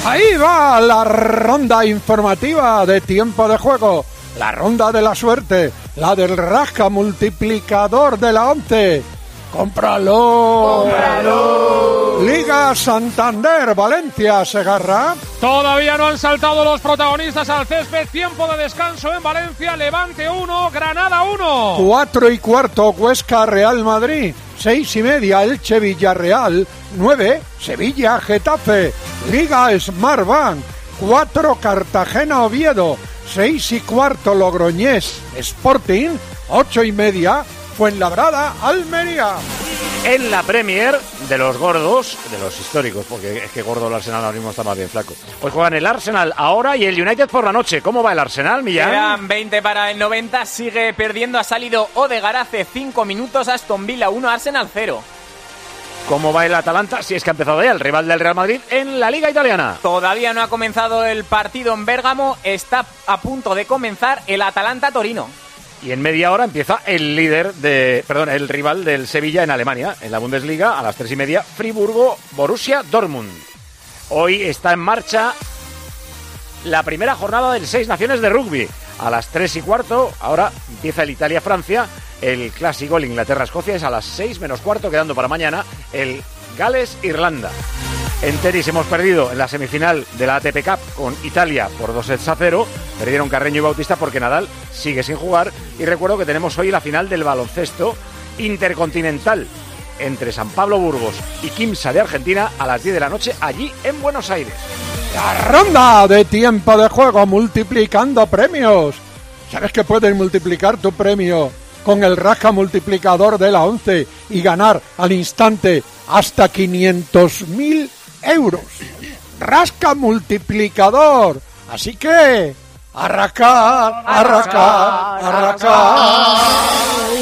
Ahí va la ronda informativa de tiempo de juego, la ronda de la suerte, la del rasca multiplicador de la 11. ¡Cómpralo! ¡Cómpralo! Liga Santander, Valencia, Segarra. Todavía no han saltado los protagonistas al césped. Tiempo de descanso en Valencia. Levante 1, Granada 1. 4:15, Huesca, Real Madrid. 6:30, Elche, Villarreal. 9, Sevilla, Getafe. Liga Smartbank. 4, Cartagena, Oviedo. 6:15, Logroñés, Sporting. 8:30, Fuenlabrada, Almería. En la Premier de los gordos, de los históricos, porque es que gordo el Arsenal ahora mismo está más bien flaco. Pues juegan el Arsenal ahora y el United por la noche. ¿Cómo va el Arsenal, Millán? Quedan 20 para el 90, sigue perdiendo, ha salido Odegaard hace 5 minutos, Aston Villa 1, Arsenal 0. ¿Cómo va el Atalanta? Si es que ha empezado ya el rival del Real Madrid en la Liga Italiana. Todavía no ha comenzado el partido en Bérgamo, está a punto de comenzar el Atalanta-Torino. Y en media hora empieza el el rival del Sevilla en Alemania, en la Bundesliga, a las 3:30, Friburgo-Borussia Dortmund. Hoy está en marcha la primera jornada del 6 Naciones de rugby. A las 3:15, ahora empieza el Italia-Francia, el clásico, el Inglaterra-Escocia, es a las 6:15, quedando para mañana el Gales-Irlanda. En tenis hemos perdido en la semifinal de la ATP Cup con Italia por 2-0. Perdieron Carreño y Bautista porque Nadal sigue sin jugar. Y recuerdo que tenemos hoy la final del baloncesto intercontinental entre San Pablo Burgos y Quimsa de Argentina a las 10 de la noche allí en Buenos Aires. La ronda de tiempo de juego multiplicando premios. ¿Sabes que puedes multiplicar tu premio con el rasca multiplicador de la 11 y ganar al instante hasta 500.000 euros? Rasca multiplicador. Así que a rascar, a rascar, a rascar.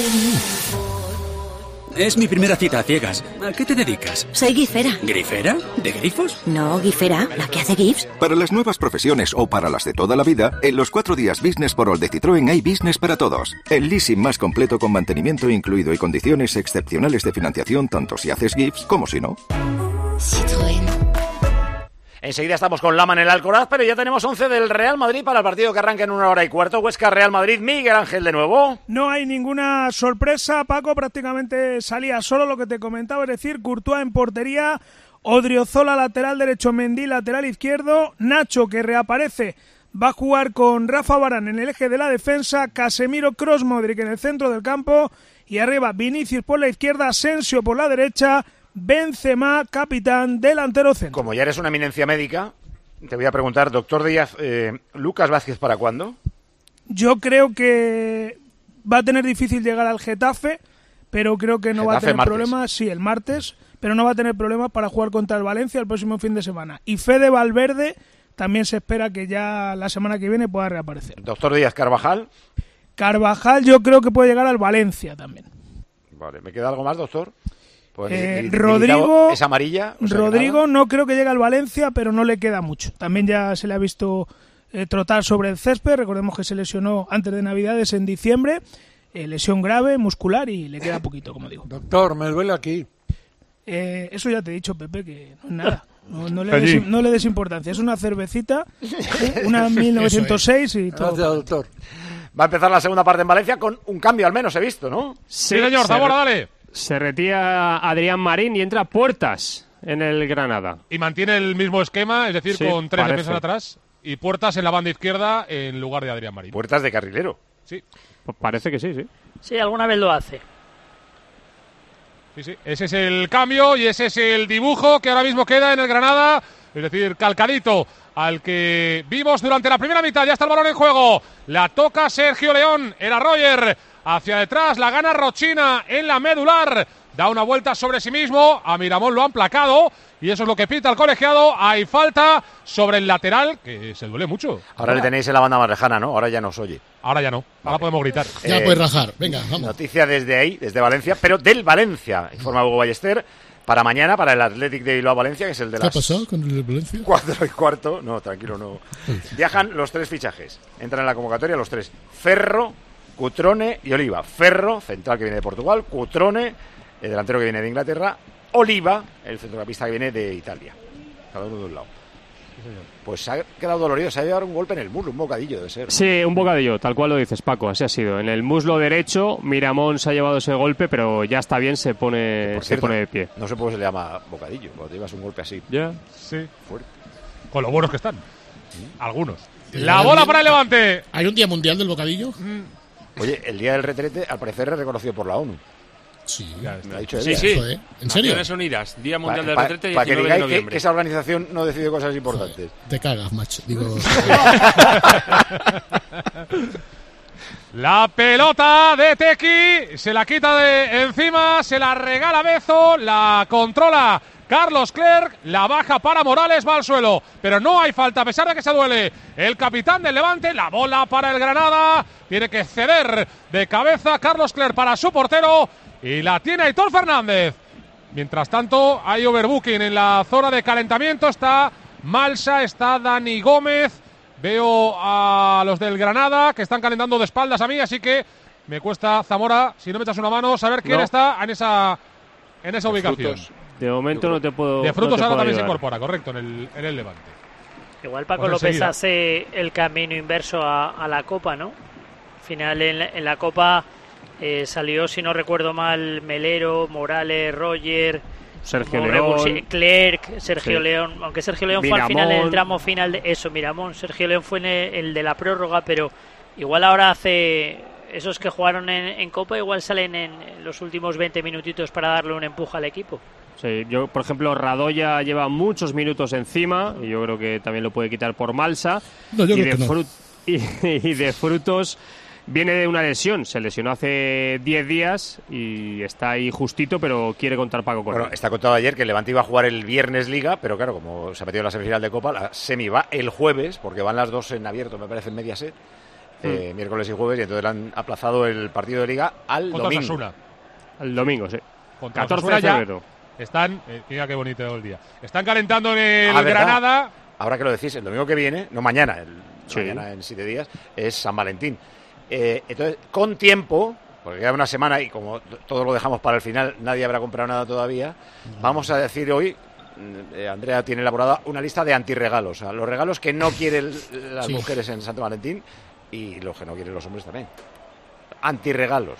Es mi primera cita a ciegas. ¿A qué te dedicas? Soy gifera. ¿Grifera? ¿De grifos? No, gifera, la que hace gifs. Para las nuevas profesiones o para las de toda la vida, en los 4 días Business for All de Citroën hay Business para todos. El leasing más completo con mantenimiento incluido y condiciones excepcionales de financiación tanto si haces gifs como si no. Citroën. Enseguida estamos con Lama en el Alcoraz, pero ya tenemos 11 del Real Madrid para el partido que arranca en 1:15. Huesca-Real Madrid, Miguel Ángel de nuevo. No hay ninguna sorpresa, Paco, prácticamente salía solo lo que te comentaba, es decir, Courtois en portería, Odriozola lateral derecho, Mendy lateral izquierdo, Nacho que reaparece, va a jugar con Rafa Varane en el eje de la defensa, Casemiro, Kroos, Modric en el centro del campo y arriba Vinicius por la izquierda, Asensio por la derecha, Benzema, capitán, delantero centro. Como ya eres una eminencia médica, te voy a preguntar, doctor Díaz, ¿Lucas Vázquez para cuándo? Yo creo que va a tener difícil llegar al Getafe, pero creo que no va a tener problemas, sí, el martes, pero no va a tener problemas para jugar contra el Valencia el próximo fin de semana. Y Fede Valverde también se espera que ya la semana que viene pueda reaparecer. Doctor Díaz, ¿Carvajal? Carvajal yo creo que puede llegar al Valencia también. Vale, ¿me queda algo más, doctor? Pues Rodrigo es amarilla. O sea, Rodrigo no creo que llegue al Valencia, pero no le queda mucho. También ya se le ha visto trotar sobre el césped. Recordemos que se lesionó antes de Navidades en diciembre. Lesión grave, muscular y le queda poquito, como digo. Doctor, me duele aquí. Eso ya te he dicho, Pepe, que no es nada. No le des importancia. Es una cervecita, una 1906 y todo. Gracias, doctor. Va a empezar la segunda parte en Valencia con un cambio al menos, he visto, ¿no? Sí, señor, Zamora, dale. Se retira Adrián Marín y entra Puertas en el Granada. Y mantiene el mismo esquema, es decir, con 3 defensas atrás y Puertas en la banda izquierda en lugar de Adrián Marín. Puertas de carrilero. Sí. Pues parece que sí, sí. Sí, alguna vez lo hace. Sí, sí. Ese es el cambio y ese es el dibujo que ahora mismo queda en el Granada. Es decir, calcadito al que vimos durante la primera mitad. Ya está el balón en juego. La toca Sergio León. Era Roger. Hacia detrás, la gana Rochina en la medular. Da una vuelta sobre sí mismo. A Miramón lo han placado. Y eso es lo que pita el colegiado. Hay falta sobre el lateral, que se duele mucho. Ahora le tenéis en la banda más lejana, ¿no? Ahora ya nos oye. Ahora ya no. Ahora podemos gritar. Ya puedes rajar. Venga, vamos. Noticia desde ahí, desde Valencia, pero del Valencia. Informa Hugo Ballester. Para mañana, para el Athletic de Bilbao-Valencia, que es el de las... ¿Qué ha pasado con el Valencia? 4:15. No, tranquilo, no. Viajan los 3 fichajes. Entran en la convocatoria los 3. Ferro, Cutrone y Oliva. Ferro, central que viene de Portugal. Cutrone, el delantero que viene de Inglaterra. Oliva, el centrocampista que viene de Italia. Cada uno de un lado. Pues se ha quedado dolorido, se ha llevado un golpe en el muslo, un bocadillo debe ser, ¿no? Sí, un bocadillo, tal cual lo dices, Paco, así ha sido. En el muslo derecho, Miramón se ha llevado ese golpe, pero ya está bien, se pone de pie. No sé por qué se le llama bocadillo, cuando te llevas un golpe así. Ya, sí. Fuerte. Con lo buenos que están. Algunos. La bola para el Levante. ¿Hay un día mundial del bocadillo? Oye, el día del retrete, al parecer, es reconocido por la ONU. Sí, me lo ha dicho él. Sí, sí. ¿En serio? Naciones Unidas, Día Mundial del Retrete, 19 Para que de digáis noviembre. que esa organización no decide cosas importantes. Te cagas, macho. Digo... La pelota de Tequi, se la quita de encima, se la regala Bezo, la controla Carlos Clerc, la baja para Morales, va al suelo, pero no hay falta, a pesar de que se duele el capitán del Levante. La bola para el Granada, tiene que ceder de cabeza Carlos Clerc para su portero y la tiene Aitor Fernández. Mientras tanto hay overbooking en la zona de calentamiento, está Malsa, está Dani Gómez, veo a los del Granada que están calentando de espaldas a mí, así que me cuesta, Zamora, si no me echas una mano, saber quién está en esa ubicación. De momento no te puedo. De Frutos no te ahora puedo también ayudar. se incorpora, correcto, en el Levante. Igual Paco Pues López enseguida hace el camino inverso a la Copa, ¿no? Al final en la Copa salió, si no recuerdo mal, Melero, Morales, Roger, Sergio León, Clerc, Sergio sí. León, aunque Sergio León Miramón. fue al final en el tramo final de eso, Miramón, Sergio León fue en el de la prórroga, pero igual ahora hace esos que jugaron en Copa, igual salen en los últimos 20 minutitos para darle un empuje al equipo. Sí, yo, por ejemplo, Radoya lleva muchos minutos encima y yo creo que también lo puede quitar por Malsa. No, yo creo que no. Y de Frutos viene de una lesión, se lesionó hace 10 días y está ahí justito, pero quiere contar Paco con él. Bueno, está contado ayer que el Levante iba a jugar el viernes Liga, pero claro, como se ha metido en la semifinal de Copa, la semi va el jueves, porque van las dos en abierto, me parece, en Mediaset, miércoles y jueves, y entonces le han aplazado el partido de Liga al Contra domingo. Osasuna. El domingo, sí. Contra 14 Osasuna de ya febrero. Están, mira qué bonito todo el día. Están calentando en el ¿verdad? Granada. Ahora que lo decís, el domingo que viene, no mañana, Sí. mañana en 7 días, es San Valentín. Entonces, con tiempo, porque queda una semana y como todo lo dejamos para el final, nadie habrá comprado nada todavía, vamos a decir hoy, Andrea tiene elaborada una lista de antirregalos, o sea, los regalos que no quieren las Sí. mujeres en Santo Valentín y los que no quieren los hombres también. Antirregalos.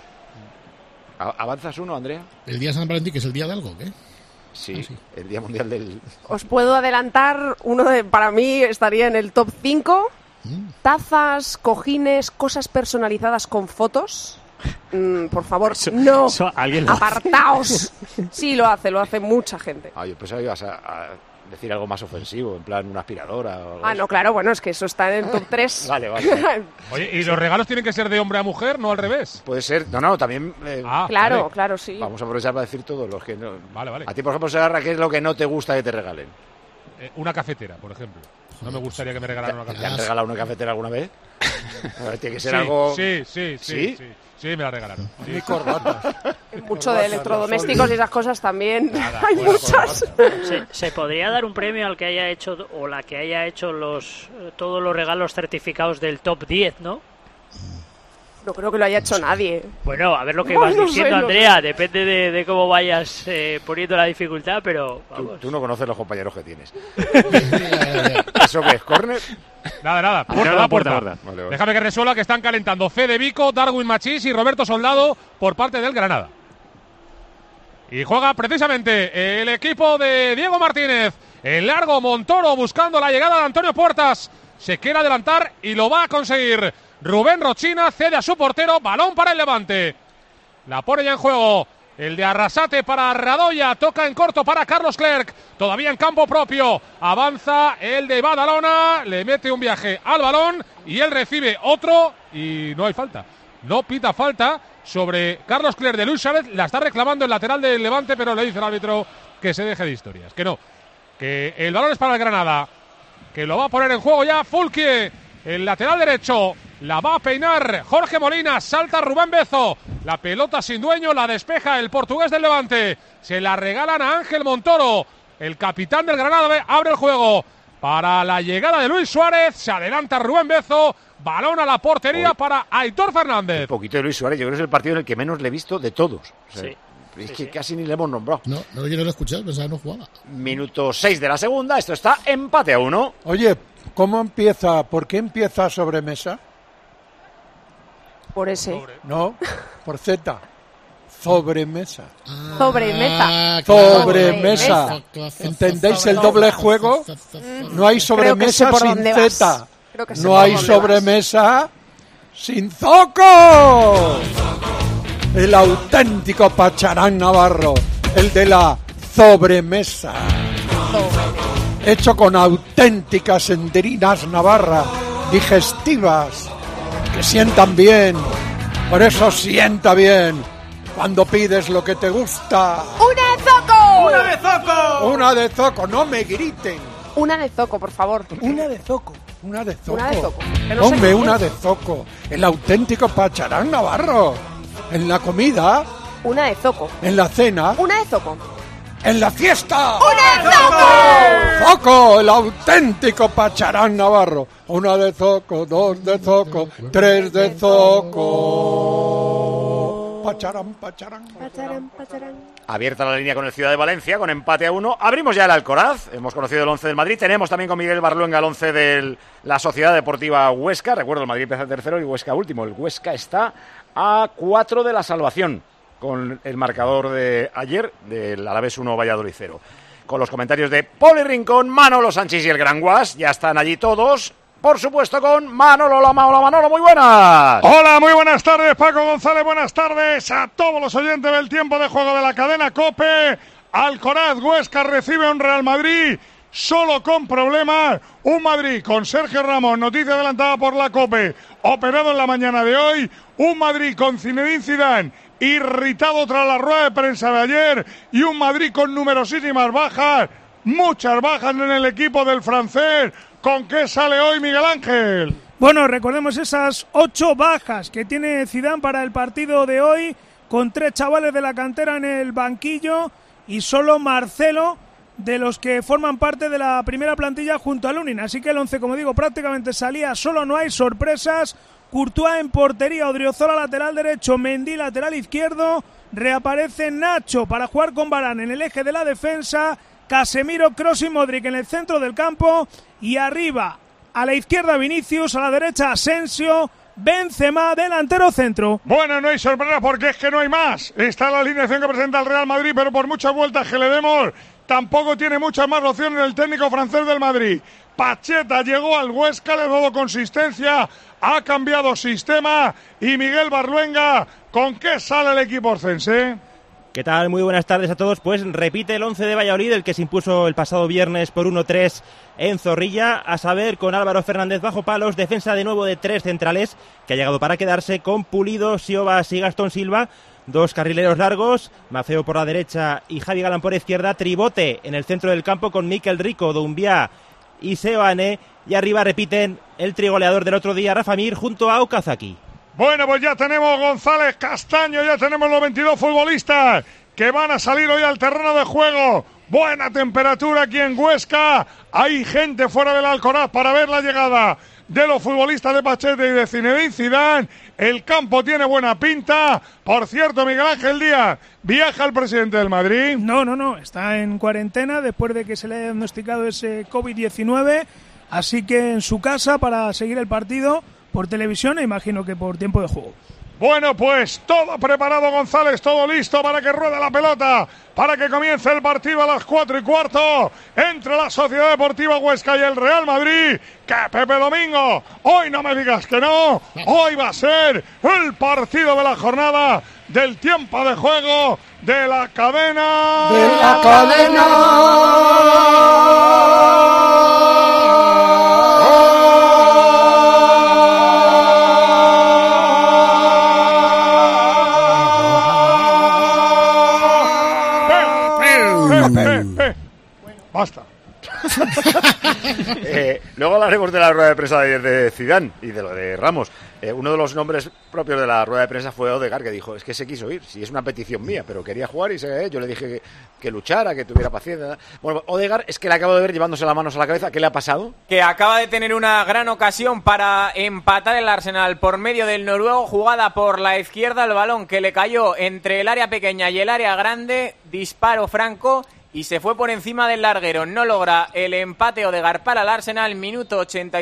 ¿Avanzas uno, Andrea? ¿El día de San Valentín, que es el día de algo, qué? Sí, el Día Mundial del... Os puedo adelantar, para mí estaría en el top 5. Tazas, cojines, cosas personalizadas con fotos. Por favor, no. ¿Alguien lo hace? Apartaos. Sí, lo hace mucha gente. Yo pensaba que ibas a decir algo más ofensivo, en plan una aspiradora o algo No, claro, bueno, es que eso está en el top 3. Vale. Oye, ¿y los regalos tienen que ser de hombre a mujer, no al revés? Puede ser, no, también... Claro, vale. claro, sí. Vamos a aprovechar para decir todos los que no... Vale. A ti, por ejemplo, Segarra, ¿qué es lo que no te gusta que te regalen? Una cafetera, por ejemplo. No me gustaría que me regalaran una ¿Te cafetera. han regalado una cafetera alguna vez? A ver, tiene que ser Sí, algo... Sí, me la regalaron. Sí. Y corbatas. Mucho de electrodomésticos y esas cosas también. Nada, Hay bueno, muchas. Se podría dar un premio al que haya hecho o la que haya hecho todos los regalos certificados del top 10, ¿no? No creo que lo haya hecho nadie. Bueno, a ver lo que No, vas no diciendo, sé, no Andrea. sé. Depende de cómo vayas poniendo la dificultad, pero vamos. Tú no conoces los compañeros que tienes. ¿Eso qué es? ¿Córner? Nada. Puerta. Vale. Déjame que resuelva que están calentando Fede Vico, Darwin Machís y Roberto Soldado por parte del Granada. Y juega precisamente el equipo de Diego Martínez. El largo Montoro buscando la llegada de Antonio Puertas. Se quiere adelantar y lo va a conseguir. Rubén Rochina cede a su portero. Balón para el Levante. La pone ya en juego. El de Arrasate para Radoya. Toca en corto para Carlos Clerc. Todavía en campo propio. Avanza el de Badalona. Le mete un viaje al balón. Y él recibe otro. Y no hay falta. No pita falta sobre Carlos Clerc de Luis Suárez. La está reclamando el lateral del Levante. Pero le dice el árbitro que se deje de historias. Que no. Que el balón es para el Granada. Que lo va a poner en juego ya Fulque. El lateral derecho. La va a peinar Jorge Molina, salta Rubén Bezo, la pelota sin dueño, la despeja el portugués del Levante, se la regalan a Ángel Montoro, el capitán del Granada abre el juego para la llegada de Luis Suárez, se adelanta Rubén Bezo, balón a la portería para Aitor Fernández. Un poquito de Luis Suárez, yo creo que es el partido en el que menos le he visto de todos. O sea, Sí. Es que casi ni le hemos nombrado. No, yo no lo escuché, pensaba que no jugaba. Minuto 6 de la segunda, esto está empate a 1. Oye, ¿cómo empieza? ¿Por qué empieza sobremesa? Por ese. No, por Z. Sobremesa. Sobremesa. Sobremesa. ¿Entendéis el doble juego? No hay sobremesa sin Z. No hay sobremesa sin Zoco. El auténtico Pacharán Navarro. El de la sobremesa. Hecho con auténticas enderinas navarras, digestivas, que sientan bien. Por eso sienta bien cuando pides lo que te gusta. ¡Una de Zoco! ¡Una de Zoco! ¡Una de Zoco! ¡No me griten! Una de Zoco, por favor. Una de Zoco. Una de Zoco. Una de Zoco. Hombre, una de Zoco. El auténtico Pacharán Navarro. En la comida. Una de Zoco. En la cena. Una de Zoco. ¡En la fiesta! ¡Una de Zoco! ¡Zoco! El auténtico Pacharán Navarro. Una de Zoco, dos de Zoco, tres de Zoco. Pacharán, Pacharán. Pacharán, Pacharán. Abierta la línea con el Ciudad de Valencia, con empate a 1. Abrimos ya el Alcoraz. Hemos conocido el 11 del Madrid. Tenemos también con Miguel Barluenga el 11 de la Sociedad Deportiva Huesca. Recuerdo, el Madrid empieza tercero y Huesca último. El Huesca está a 4 de la salvación, con el marcador de ayer del Alavés 1, Valladolid 0. Con los comentarios de Poli Rincón, Manolo Sánchez y el Gran Guas. Ya están allí todos. Por supuesto con Manolo. Hola Manolo, muy buenas. Hola, muy buenas tardes Paco González, buenas tardes a todos los oyentes del tiempo de juego de la cadena COPE. Alcoraz Huesca recibe un Real Madrid solo con problemas. Un Madrid con Sergio Ramos, noticia adelantada por la COPE, operado en la mañana de hoy. Un Madrid con Zinedine Zidane irritado tras la rueda de prensa de ayer. Y un Madrid con numerosísimas bajas, muchas bajas en el equipo del francés. ¿Con qué sale hoy Miguel Ángel? Bueno, recordemos esas 8 bajas que tiene Zidane para el partido de hoy, con 3 chavales de la cantera en el banquillo y solo Marcelo de los que forman parte de la primera plantilla junto a Lunin. Así que el 11, como digo, prácticamente salía, solo no hay sorpresas. Courtois en portería, Odriozola lateral derecho, Mendy lateral izquierdo, reaparece Nacho para jugar con Varane en el eje de la defensa, Casemiro, Kroos y Modric en el centro del campo y arriba a la izquierda Vinicius, a la derecha Asensio, Benzema, delantero centro. Bueno, no hay sorpresa porque es que no hay más. Está la alineación que presenta el Real Madrid, pero por muchas vueltas que le demos, tampoco tiene muchas más opciones el técnico francés del Madrid. Pacheta llegó al Huesca, le ha dado consistencia, ha cambiado sistema. Y Miguel Barluenga, ¿con qué sale el equipo orcense? ¿Qué tal? Muy buenas tardes a todos. Pues repite el 11 de Valladolid, el que se impuso el pasado viernes por 1-3 en Zorrilla, a saber, con Álvaro Fernández bajo palos, defensa de nuevo de 3 centrales, que ha llegado para quedarse, con Pulido, Siobas y Gastón Silva, 2 carrileros largos, Mafeo por la derecha y Javi Galán por izquierda, tribote en el centro del campo con Mikel Rico, Doumbia y Seoane, y arriba repiten el trigoleador del otro día, Rafa Mir, junto a Okazaki. Bueno, pues ya tenemos González Castaño, ya tenemos los 22 futbolistas que van a salir hoy al terreno de juego. Buena temperatura aquí en Huesca, hay gente fuera del Alcoraz para ver la llegada de los futbolistas de Pacheta y de Zinedine Zidane. El campo tiene buena pinta. Por cierto, Miguel Ángel Díaz, ¿viaja el presidente del Madrid? No, está en cuarentena después de que se le haya diagnosticado ese COVID-19, así que en su casa para seguir el partido por televisión e imagino que por tiempo de juego. Bueno, pues todo preparado, González, todo listo para que ruede la pelota, para que comience el partido a las 4:15 entre la Sociedad Deportiva Huesca y el Real Madrid. Que Pepe Domingo, hoy no me digas que no, hoy va a ser el partido de la jornada, del tiempo de juego, de la cadena. ¡De la cadena! Basta. Luego hablaremos de la rueda de prensa de Zidane y de lo de Ramos. Uno de los nombres propios de la rueda de prensa fue Odegaard, que dijo, es que se quiso ir, si es una petición mía, pero quería jugar y yo le dije que luchara, que tuviera paciencia. Bueno, Odegaard es que le acabo de ver llevándose las manos a la cabeza. ¿Qué le ha pasado? Que acaba de tener una gran ocasión para empatar el Arsenal por medio del noruego, jugada por la izquierda, el balón que le cayó entre el área pequeña y el área grande, disparo franco y se fue por encima del larguero. No logra el empate Odegaard para el Arsenal, minuto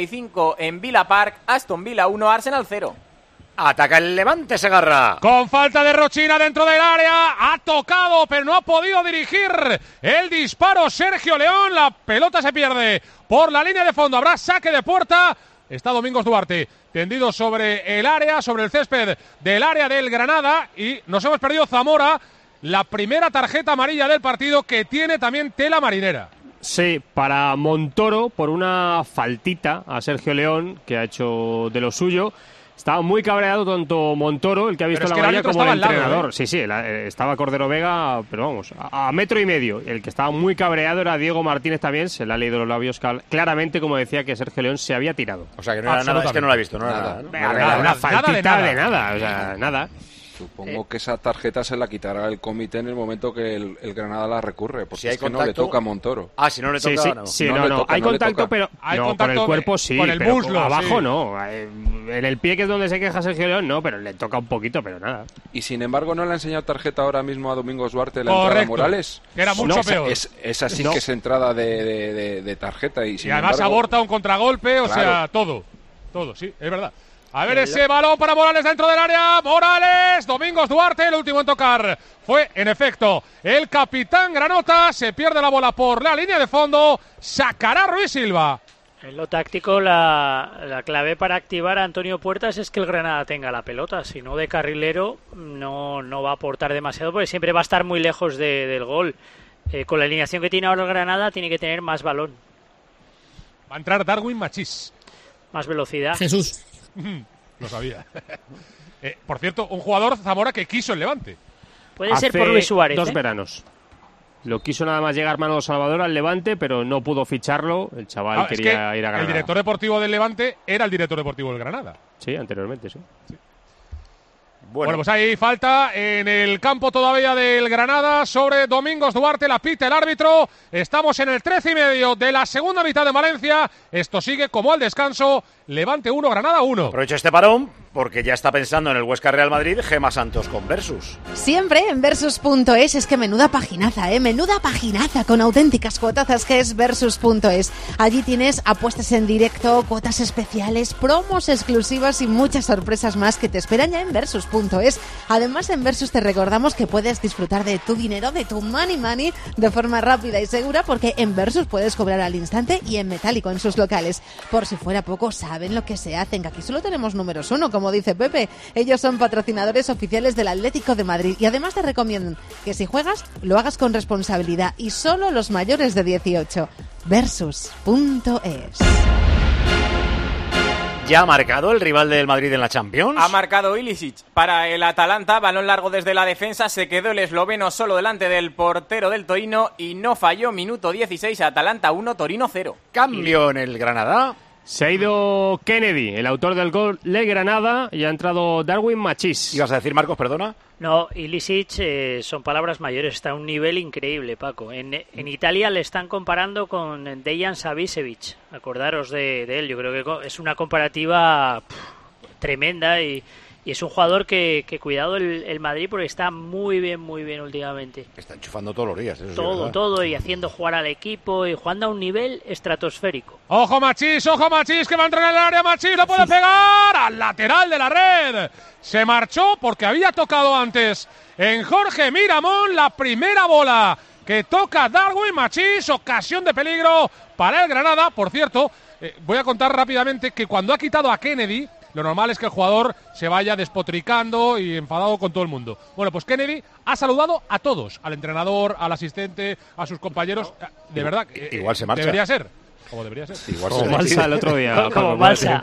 85 en Villa Park, Aston Villa 1, Arsenal 0. Ataca el Levante, Segarra. Con falta de Rochina dentro del área, ha tocado pero no ha podido dirigir el disparo Sergio León, la pelota se pierde por la línea de fondo, habrá saque de puerta. Está Domingos Duarte tendido sobre el área, sobre el césped del área del Granada y nos hemos perdido Zamora, la primera tarjeta amarilla del partido que tiene también tela marinera. Sí, para Montoro por una faltita a Sergio León que ha hecho de lo suyo. Estaba muy cabreado tanto Montoro, el que ha visto la amarilla, como el entrenador. Lado, Sí, estaba Cordero Vega, pero vamos, a metro y medio. El que estaba muy cabreado era Diego Martínez también, se le ha leído los labios claramente, como decía que Sergio León se había tirado. O sea, que no era nada, es que no lo ha visto, no era nada. Una faltita de nada, o sea, nada. Supongo que esa tarjeta se la quitará el comité en el momento que el Granada la recurre, porque si hay es que contacto, no le toca a Montoro. Si no le toca, no. Hay contacto, pero hay contacto con el cuerpo sí, con el pero muslo, abajo no. En el pie, que es donde se queja Sergio León, no, pero le toca un poquito, pero nada. Y sin embargo no le ha enseñado tarjeta ahora mismo a Domingos Duarte la entrada a Morales. Que era mucho peor. Esa sí que es entrada de tarjeta. Y además aborta un contragolpe, o sea, todo, sí, es verdad. A ver ese balón para Morales dentro del área. Morales, Domingos Duarte, el último en tocar. Fue, en efecto, el capitán Granota. Se pierde la bola por la línea de fondo. Sacará Ruiz Silva. En lo táctico, la clave para activar a Antonio Puertas es que el Granada tenga la pelota. Si no, de carrilero no va a aportar demasiado porque siempre va a estar muy lejos del gol. Con la alineación que tiene ahora el Granada, tiene que tener más balón. Va a entrar Darwin Machís. Más velocidad. Jesús. Lo sabía. Por cierto, un jugador Zamora que quiso el Levante. Puede ser por Luis Suárez. 2 veranos. Lo quiso nada más llegar Manolo Salvador al Levante, pero no pudo ficharlo. El chaval quería ir a Granada. El director deportivo del Levante era el director deportivo del Granada. Sí, anteriormente, sí. Bueno, pues hay falta en el campo todavía del Granada sobre Domingos Duarte, la pita el árbitro. Estamos en el 13:30 de la segunda mitad de Valencia. Esto sigue como al descanso. Levante 1, Granada 1. Aprovecho este parón porque ya está pensando en el Huesca Real Madrid Gemma Santos con Versus. Siempre en Versus.es, es que menuda paginaza, menuda paginaza con auténticas cuotazas que es Versus.es. Allí tienes apuestas en directo, cuotas especiales, promos exclusivas y muchas sorpresas más que te esperan ya en Versus.es. Además, en Versus te recordamos que puedes disfrutar de tu dinero, de tu money, de forma rápida y segura, porque en Versus puedes cobrar al instante y en metálico en sus locales. Por si fuera poco, saben lo que se hacen, que aquí solo tenemos números 1, como dice Pepe. Ellos son patrocinadores oficiales del Atlético de Madrid y además te recomiendan que si juegas, lo hagas con responsabilidad y solo los mayores de 18. Versus.es. ¿Ya ha marcado el rival del Madrid en la Champions? Ha marcado Ilicic para el Atalanta, balón largo desde la defensa, se quedó el esloveno solo delante del portero del Torino y no falló, minuto 16, Atalanta 1, Torino 0. Cambio en el Granada. Se ha ido Kennedy, el autor del gol de Granada, y ha entrado Darwin Machís. ¿Ibas a decir, Marcos, perdona? No, Ilicic son palabras mayores, está a un nivel increíble, Paco. En Italia le están comparando con Dejan Savicevic, acordaros de él, yo creo que es una comparativa tremenda y es un jugador que cuidado el Madrid porque está muy bien últimamente. Está enchufando todos los días. Eso todo y haciendo jugar al equipo y jugando a un nivel estratosférico. Ojo Machís, que va a entrar en el área. Machís lo puede pegar al lateral de la red. Se marchó porque había tocado antes en Jorge Miramón la primera bola que toca Darwin Machís. Ocasión de peligro para el Granada. Por cierto, voy a contar rápidamente que cuando ha quitado a Kennedy, lo normal es que el jugador se vaya despotricando y enfadado con todo el mundo. Bueno, pues Kennedy ha saludado a todos, al entrenador, al asistente, a sus compañeros. De verdad, igual se marcha. Debería ser. Como debería ser. Igual como Balsa el otro día. como Balsa.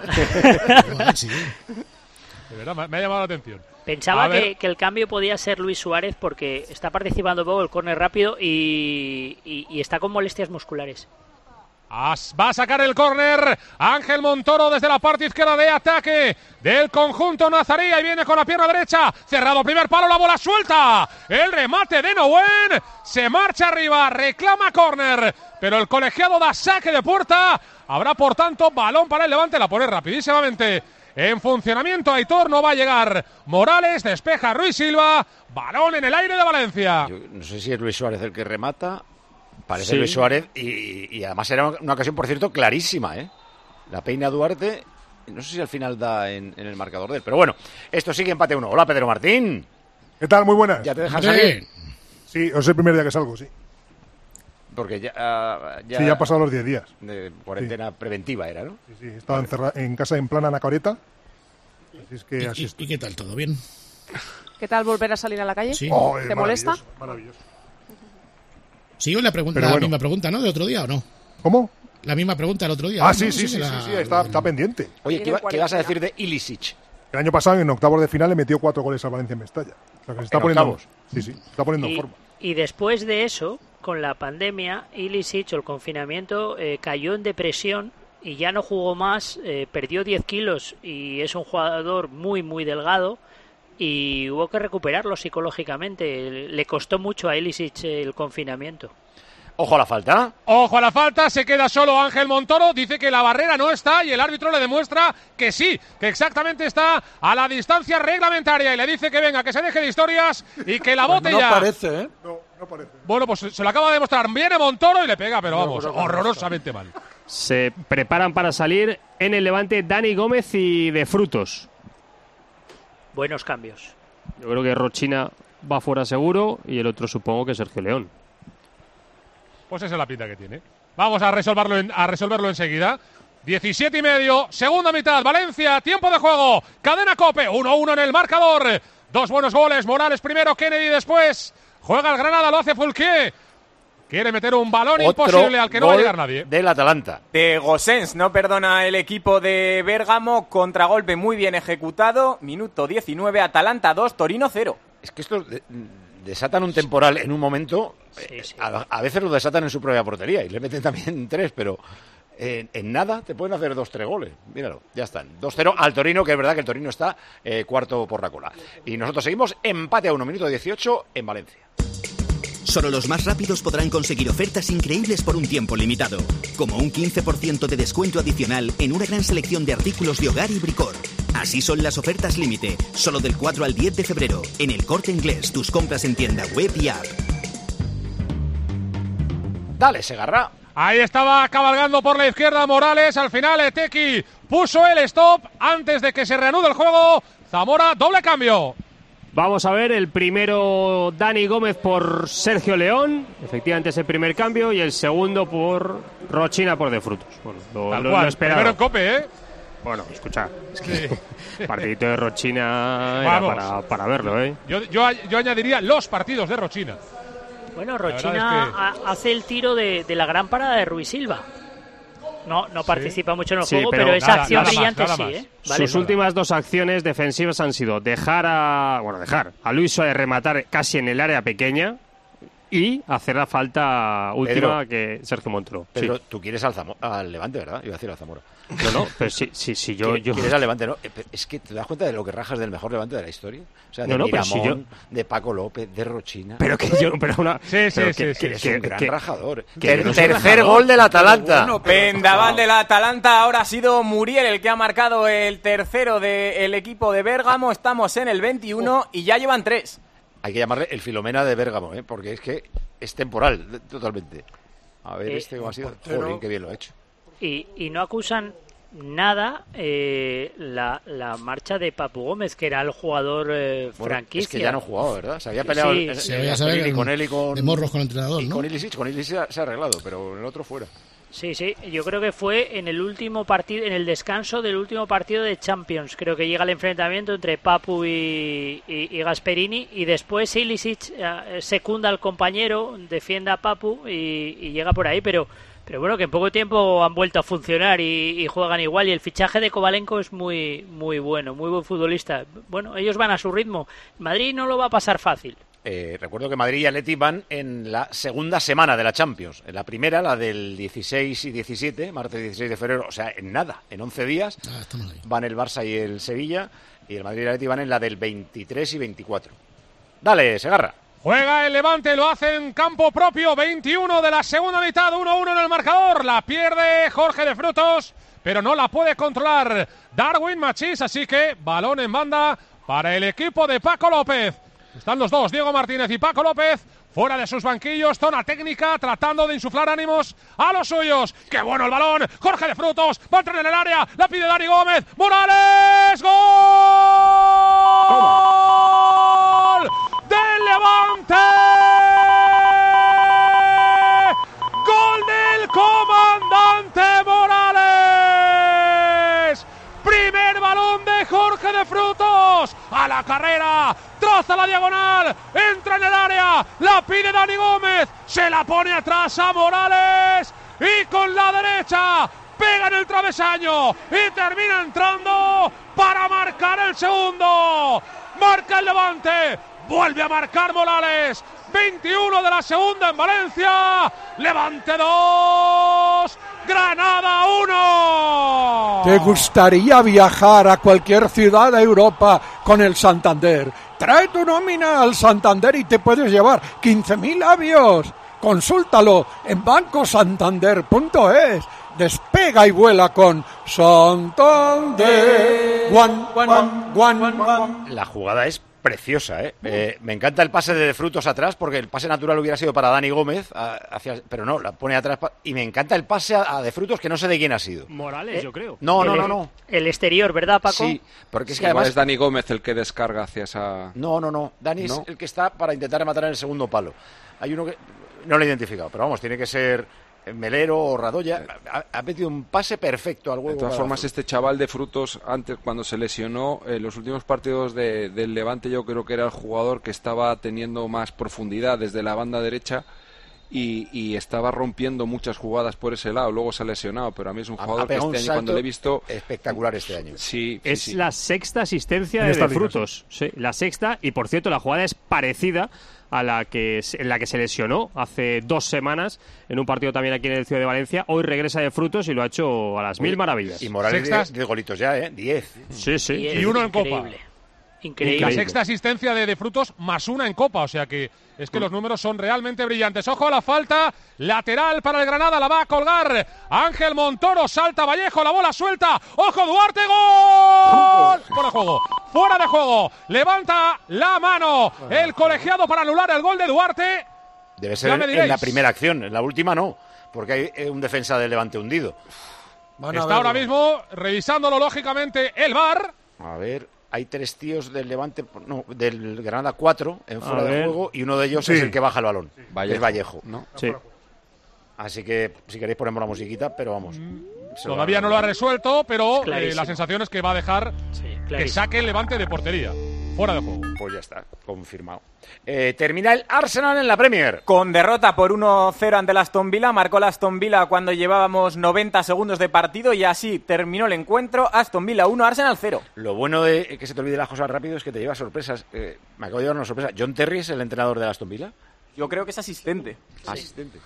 De verdad, me ha llamado la atención. Pensaba que el cambio podía ser Luis Suárez porque está participando poco el córner rápido y está con molestias musculares. Va a sacar el córner Ángel Montoro desde la parte izquierda de ataque del conjunto nazarí. Y viene con la pierna derecha. Cerrado primer palo, la bola suelta. El remate de Nowen. Se marcha arriba, reclama córner. Pero el colegiado da saque de puerta. Habrá por tanto balón para el Levante. La pone rapidísimamente en funcionamiento. Aitor, no va a llegar. Morales, despeja Ruiz Silva. Balón en el aire de Valencia. Yo no sé si es Luis Suárez el que remata. Parece Luis Suárez y además era una ocasión, por cierto, clarísima, ¿eh? La peina Duarte, no sé si al final da en el marcador de él, pero bueno, esto sigue empate 1. Hola, Pedro Martín. ¿Qué tal? Muy buenas. ¿Ya te dejan salir? Sí, es el primer día que salgo, sí. Porque ya sí, ya ha pasado los 10 días. De cuarentena preventiva era, ¿no? Sí, estaba encerrado en casa en plan Anacoreta. Así es que ¿Y qué tal? ¿Todo bien? ¿Qué tal volver a salir a la calle? Sí. ¿Te molesta? Maravilloso. ¿Sigo la misma pregunta, ¿no? ¿De otro día o no? ¿Cómo? La misma pregunta del otro día. Ah, ¿no? sí, está pendiente. Oye, ¿qué vas a decir de Ilicic? El año pasado, en octavos de final, le metió 4 goles al Valencia en Mestalla. O sea, que se está poniendo, está poniendo en forma. Y después de eso, con la pandemia, Ilicic, o el confinamiento, cayó en depresión y ya no jugó más, perdió 10 kilos y es un jugador muy, muy delgado. Y hubo que recuperarlo psicológicamente. Le costó mucho a Ilicic el confinamiento. Ojo a la falta. Ojo a la falta, se queda solo Ángel Montoro, dice que la barrera no está y el árbitro le demuestra que sí, que exactamente está a la distancia reglamentaria y le dice que venga, que se deje de historias y que la bote ya. No parece, ¿eh? No parece. Bueno, pues se lo acaba de demostrar. Viene Montoro y le pega, pero vamos, horrorosamente mal. Se preparan para salir en el Levante Dani Gómez y De Frutos. Buenos cambios. Yo creo que Rochina va fuera seguro y el otro supongo que Sergio León. Pues esa es la pinta que tiene. Vamos a resolverlo enseguida. 17:30, segunda mitad, Valencia, tiempo de juego. Cadena COPE, 1-1 en el marcador. 2 buenos goles, Morales primero, Kennedy después. Juega el Granada, lo hace Fulquier. Quiere meter un balón imposible al que no va a llegar nadie. Del Atalanta. De Gossens, no perdona el equipo de Bérgamo. Contragolpe muy bien ejecutado. Minuto 19, Atalanta 2, Torino 0. Es que estos desatan un temporal en un momento. Sí. A veces lo desatan en su propia portería y le meten también 3, pero en nada te pueden hacer 2-3 goles. Míralo, ya están. 2-0 al Torino, que es verdad que el Torino está cuarto por la cola. Y nosotros seguimos empate a 1, minuto 18 en Valencia. Solo los más rápidos podrán conseguir ofertas increíbles por un tiempo limitado, como un 15% de descuento adicional en una gran selección de artículos de hogar y bricor. Así son las ofertas límite, solo del 4 al 10 de febrero, en El Corte Inglés, tus compras en tienda web y app. Dale, Segarra. Ahí estaba cabalgando por la izquierda Morales, al final Eteki puso el stop antes de que se reanude el juego. Zamora, doble cambio. Vamos a ver, el primero Dani Gómez por Sergio León, efectivamente es el primer cambio, y el segundo por Rochina por De Frutos. Bueno, lo esperaba. Primero en COPE, ¿eh? Bueno, escucha, es que partidito de Rochina era para verlo, ¿eh? Yo añadiría los partidos de Rochina. Bueno, Rochina hace el tiro de la gran parada de Ruiz Silva. No participa mucho en el juego, pero esa acción brillante sí, ¿eh? Sus últimas 2 acciones defensivas han sido dejar a Luis Suárez rematar casi en el área pequeña y hacer la falta última, Pedro, que Sergio Montoro. Pero tú quieres al Levante, ¿verdad? Iba a decir al Zamora. No, pero sí, yo... ¿Quieres al Levante, no? Es que te das cuenta de lo que rajas del mejor Levante de la historia. O sea, de Miramón, de Paco López, de Rochina. Pero que yo... Sí. Eres un gran rajador. Tercer gol del Atalanta. Vendaval del Atalanta. Ahora ha sido Muriel el que ha marcado el tercero del equipo de Bérgamo. Estamos en el 21 y ya llevan 3. Hay que llamarle el Filomena de Bérgamo, porque es que es temporal, totalmente. A ver, cómo ha sido. Joder, qué bien lo ha hecho. Y no acusan nada la marcha de Papu Gómez, que era el jugador franquicia. Es que ya no jugaba, ¿verdad? Se había peleado con él y con... De morros con el entrenador, ¿no? Con Ilicic se ha arreglado, pero en el otro fuera. Sí, yo creo que fue en el último partido, en el descanso del último partido de Champions. Creo que llega el enfrentamiento entre Papu y Gasperini, y después Ilicic secunda al compañero, defiende a Papu y llega por ahí, pero bueno, que en poco tiempo han vuelto a funcionar y juegan igual. Y el fichaje de Kovalenko es muy bueno, muy buen futbolista. Bueno, ellos van a su ritmo. Madrid no lo va a pasar fácil. recuerdo que Madrid y Atleti van en la segunda semana de la Champions. En la primera, la del 16 y 17, martes 16 de febrero, o sea, en nada, en 11 días, van el Barça y el Sevilla, y el Madrid y el Atleti van en la del 23 y 24. Dale, Segarra. Juega el Levante, lo hace en campo propio, 21 de la segunda mitad, 1-1 en el marcador. La pierde Jorge de Frutos, pero no la puede controlar Darwin Machís, así que balón en banda para el equipo de Paco López. Están los dos, Diego Martínez y Paco López, fuera de sus banquillos, zona técnica, tratando de insuflar ánimos a los suyos. ¡Qué bueno el balón! Jorge de Frutos, va a entrar en el área, la pide Dani Gómez, ¡Morales! ¡Gol! ¡Del Levante! ¡Gol del comandante Morales! Primer balón de Jorge de Frutos, a la carrera, traza la diagonal, entra en el área, la pide Dani Gómez, se la pone atrás a Morales y con la derecha pega en el travesaño y termina entrando para marcar el segundo. Marca el Levante, vuelve a marcar Morales, 21 de la segunda en Valencia, Levante 2, Granada 1. ¿Te gustaría viajar a cualquier ciudad de Europa con el Santander? Trae tu nómina al Santander y te puedes llevar 15.000 avios. Consúltalo en bancosantander.es. Despega y vuela con Santander. La jugada es preciosa, ¿eh? Me encanta el pase de Frutos atrás, porque el pase natural hubiera sido para Dani Gómez, pero no, la pone atrás. Y me encanta el pase a de Frutos, que no sé de quién ha sido. Morales, yo creo. No. El exterior, ¿verdad, Paco? Sí, porque es que además es Dani Gómez el que descarga hacia esa... No. Dani es el que está para intentar matar en el segundo palo. Hay uno que no lo he identificado, pero vamos, tiene que ser Melero o Radoya. Ha metido un pase perfecto al huevo. De todas formas, este chaval de Frutos, antes cuando se lesionó, en los últimos partidos del Levante, yo creo que era el jugador que estaba teniendo más profundidad desde la banda derecha y estaba rompiendo muchas jugadas por ese lado. Luego se ha lesionado, pero a mí es un jugador que este año, cuando le he visto, espectacular este año. Sí, la sexta asistencia de Frutos. Sí, la sexta, y por cierto, la jugada es parecida a en la que se lesionó hace 2 semanas en un partido también aquí en el Ciudad de Valencia. Hoy regresa de Frutos y lo ha hecho a las mil maravillas. Y Morales 10 golitos ya, 10. Sí. Y uno en Copa. Increíble. La sexta asistencia de Frutos más una en Copa, o sea que es que los números son realmente brillantes. Ojo a la falta, lateral para el Granada, la va a colgar Ángel Montoro, salta Vallejo, la bola suelta, ojo Duarte, gol. Fuera de juego, levanta la mano el colegiado para anular el gol de Duarte. Debe ser en la primera acción, en la última no, porque hay un defensa del Levante hundido. Está ahora mismo revisándolo lógicamente el VAR. A ver, hay 3 tíos del Levante, del Granada 4 en fuera de juego, y uno de ellos es el que baja el balón. Es Vallejo, ¿no? Sí. Así que si queréis ponemos la musiquita, pero vamos. Todavía no lo ha resuelto, pero la sensación es que va a dejar que saque el Levante de portería. Fuera de juego. Pues ya está, confirmado. Termina el Arsenal en la Premier. Con derrota por 1-0 ante el Aston Villa. Marcó el Aston Villa cuando llevábamos 90 segundos de partido y así terminó el encuentro. Aston Villa 1, Arsenal 0. Lo bueno de que se te olvide las cosas rápido es que te lleva sorpresas. Me acabo de llevar una sorpresa. ¿John Terry es el entrenador del Aston Villa? Yo creo que es asistente. Asistente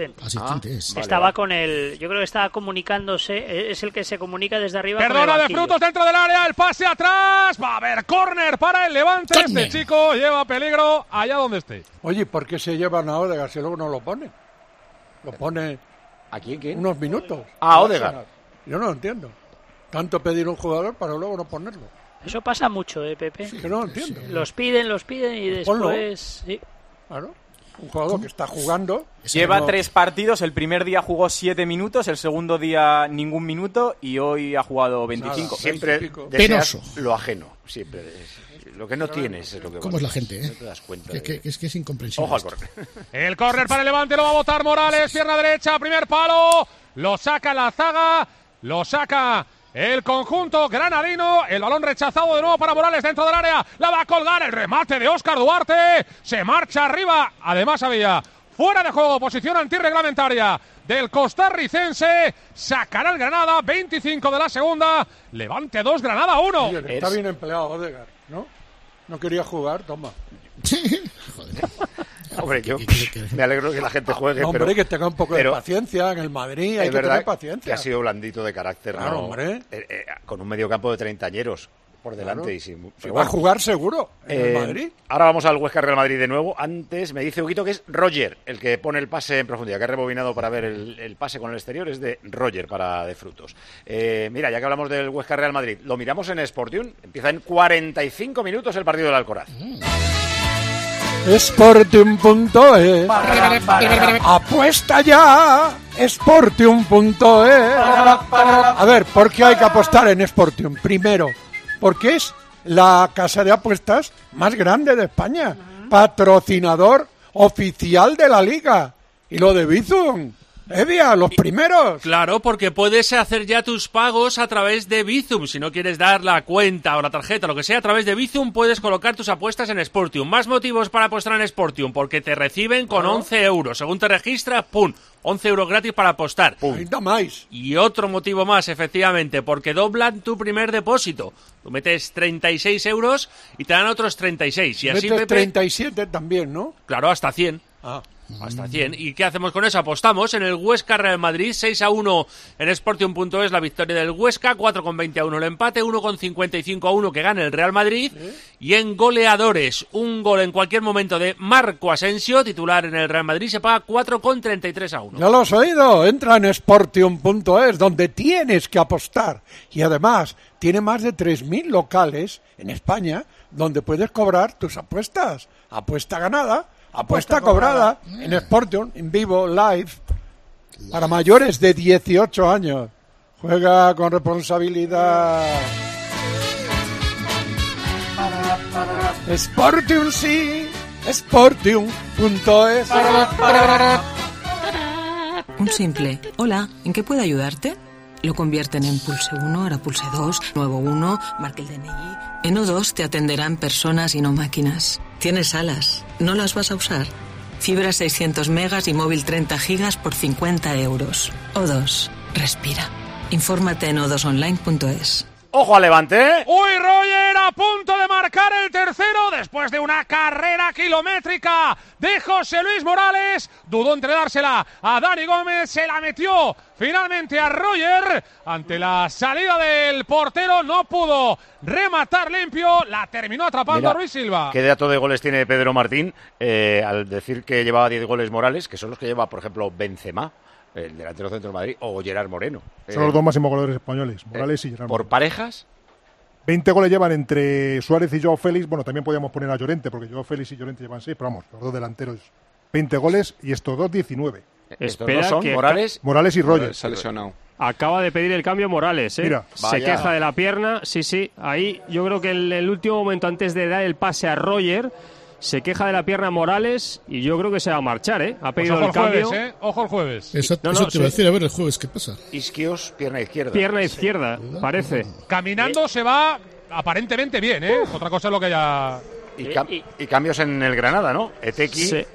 es. Estaba con el... Yo creo que estaba comunicándose. Es el que se comunica desde arriba. Perdona de Frutos dentro del área. El pase atrás. Va a haber córner para el Levante. Este chico lleva peligro allá donde esté. Oye, ¿por qué se llevan a Odegaard si luego no lo pone? Lo pone... ¿A quién? Unos minutos. Odegaard. Yo no lo entiendo. Tanto pedir un jugador para luego no ponerlo. Eso pasa mucho, Pepe. Sí, que no lo entiendo. Los piden y después... Sí. Claro. Un jugador que está jugando. Lleva 3 partidos. El primer día jugó 7 minutos, el segundo día ningún minuto y hoy ha jugado 25. Nada, siempre deseas lo ajeno. Siempre. Lo que no tienes es lo que ¿Cómo es la gente, No te das cuenta. Que es incomprensible. Ojo al córner. El córner para el Levante lo va a botar Morales. Pierna derecha, primer palo. Lo saca la zaga. Lo saca el conjunto granadino, el balón rechazado de nuevo para Morales dentro del área, la va a colgar, el remate de Óscar Duarte, se marcha arriba, además había fuera de juego, posición antirreglamentaria del costarricense, sacará el Granada, 25 de la segunda, Levante 2, Granada 1. Está bien empleado Odegaard, ¿no? No quería jugar, toma. Hombre, yo me alegro que la gente juegue, hombre, que tenga un poco de paciencia en el Madrid, hay que tener paciencia. Que ha sido blandito de carácter, claro, hombre. Con un mediocampo de treintañeros por delante. Claro. Y se va a jugar seguro en el Madrid. Ahora vamos al Huesca Real Madrid de nuevo. Antes me dice Huguito que es Roger el que pone el pase en profundidad, que ha rebobinado para ver el pase con el exterior, es de Roger para de Frutos. Mira, ya que hablamos del Huesca Real Madrid, lo miramos en Sportium. Empieza en 45 minutos el partido del Alcoraz. Sportium.es. Apuesta ya. Sportium.es. A ver, ¿por qué hay que apostar en Sportium? Primero, porque es la casa de apuestas más grande de España, patrocinador oficial de la liga. Y lo de Bizum, Evia, los primeros. Claro, porque puedes hacer ya tus pagos a través de Bizum. Si no quieres dar la cuenta o la tarjeta, lo que sea, a través de Bizum puedes colocar tus apuestas en Sportium. Más motivos para apostar en Sportium, porque te reciben con 11 euros. Según te registras, ¡pum! 11 euros gratis para apostar. Más. Y otro motivo más, efectivamente, porque doblan tu primer depósito. Tú metes 36 euros y te dan otros 36. Y así, metes 37 también, ¿no? Claro, hasta 100. Hasta 100. ¿Y qué hacemos con eso? Apostamos en el Huesca Real Madrid, 6-1 en Sportium.es, la victoria del Huesca, 4,20 el empate, 1,55 que gana el Real Madrid. Y en goleadores, un gol en cualquier momento de Marco Asensio, titular en el Real Madrid, se paga 4,33 Ya lo has oído, entra en Sportium.es, donde tienes que apostar. Y además, tiene más de 3.000 locales en España, donde puedes cobrar tus apuestas. Apuesta ganada. Apuesta cobrada en Sportium, en vivo, live, para mayores de 18 años. Juega con responsabilidad. Sportium sí, Sportium.es. Un simple, hola, ¿en qué puedo ayudarte? Lo convierten en pulse 1, ahora pulse 2, nuevo 1, marque el DNI. En O2 te atenderán personas y no máquinas. Tienes alas, ¿no las vas a usar? Fibra 600 megas y móvil 30 gigas por 50 euros. O2, respira. Infórmate en o2online.es. ¡Ojo al Levante! ¡Uy, Roger! A punto de marcar el tercero después de una carrera kilométrica de José Luis Morales. Dudó entre dársela a Dani Gómez, se la metió finalmente a Roger. Ante la salida del portero no pudo rematar limpio, la terminó atrapando a Ruiz Silva. ¿Qué dato de goles tiene Pedro Martín al decir que llevaba 10 goles Morales, que son los que lleva, por ejemplo, Benzema, el delantero centro de Madrid, o Gerard Moreno? Son los dos máximos goleadores españoles, Morales y Gerard Moreno. ¿Por parejas? 20 goles llevan entre Suárez y Joao Félix. Bueno, también podíamos poner a Llorente, porque Joao Félix y Llorente llevan 6, pero vamos, los dos delanteros 20 goles y estos dos 19. Estos dos son Morales y Roger. Se ha lesionado. Acaba de pedir el cambio Morales, ¿eh? Mira, se queja de la pierna, sí, ahí yo creo que en el último momento antes de dar el pase a Roger, se queja de la pierna Morales y yo creo que se va a marchar, ¿eh? Ha pedido pues el cambio. Jueves, Ojo el jueves. Eso te iba a decir, a ver el jueves, ¿qué pasa? Isquios, pierna izquierda. Pierna izquierda, parece. Caminando se va aparentemente bien, ¿eh? Otra cosa es lo que ya... Y cambios en el Granada, ¿no? Etequi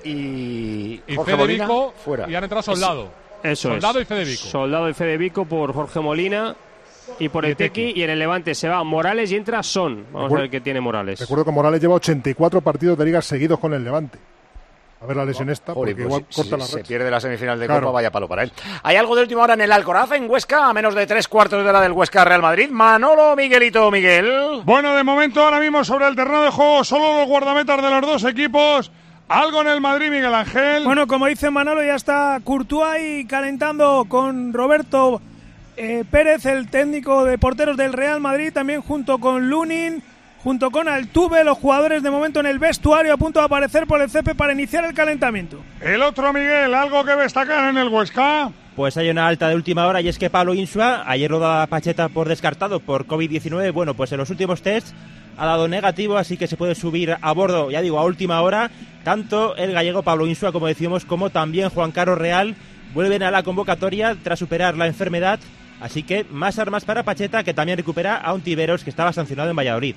y Jorge Molina fuera. Y han entrado Soldado. Eso Soldado es. y Fedevico. Soldado y Fedevico por Jorge Molina y por Etequi. Y en el Levante se va Morales y entra Son. Vamos a ver qué tiene Morales. Recuerdo que Morales lleva 84 partidos de liga seguidos con el Levante. A ver la lesión esta, porque pues igual corta la racha. Se pierde la semifinal de Copa, vaya palo para él. ¿Hay algo de última hora en el Alcoraz, en Huesca? A menos de 3/4 de la del Huesca Real Madrid. Manolo, Miguelito, Miguel. Bueno, de momento ahora mismo sobre el terreno de juego solo los guardametas de los dos equipos. Algo en el Madrid, Miguel Ángel. Bueno, como dice Manolo, ya está Courtois ahí calentando con Roberto Pérez, el técnico de porteros del Real Madrid, también junto con Lunin, junto con Altuve, los jugadores de momento en el vestuario a punto de aparecer por el césped para iniciar el calentamiento. El otro, Miguel, ¿algo que destacar en el Huesca? Pues hay una alta de última hora y es que Pablo Insua, ayer lo daba Pacheta por descartado por COVID-19, bueno, pues en los últimos tests ha dado negativo, así que se puede subir a bordo, ya digo, a última hora. Tanto el gallego Pablo Insua, como decíamos, como también Juan Carlos Real vuelven a la convocatoria tras superar la enfermedad, así que más armas para Pacheta, que también recupera a Ontiveros, que estaba sancionado en Valladolid.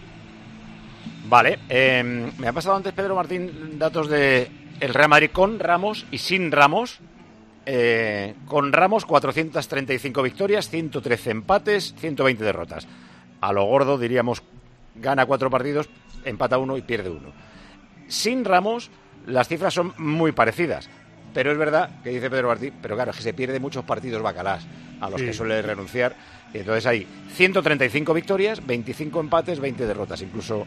Vale, me ha pasado antes Pedro Martín datos de el Real Madrid con Ramos y sin Ramos. Con Ramos 435 victorias, 113 empates, 120 derrotas. A lo gordo diríamos, gana 4 partidos, empata 1 y pierde 1. sin Ramos las cifras son muy parecidas. Pero es verdad que dice Pedro Martí, pero claro, es que se pierde muchos partidos bacalás a los que suele renunciar. Y entonces hay 135 victorias, 25 empates, 20 derrotas. Incluso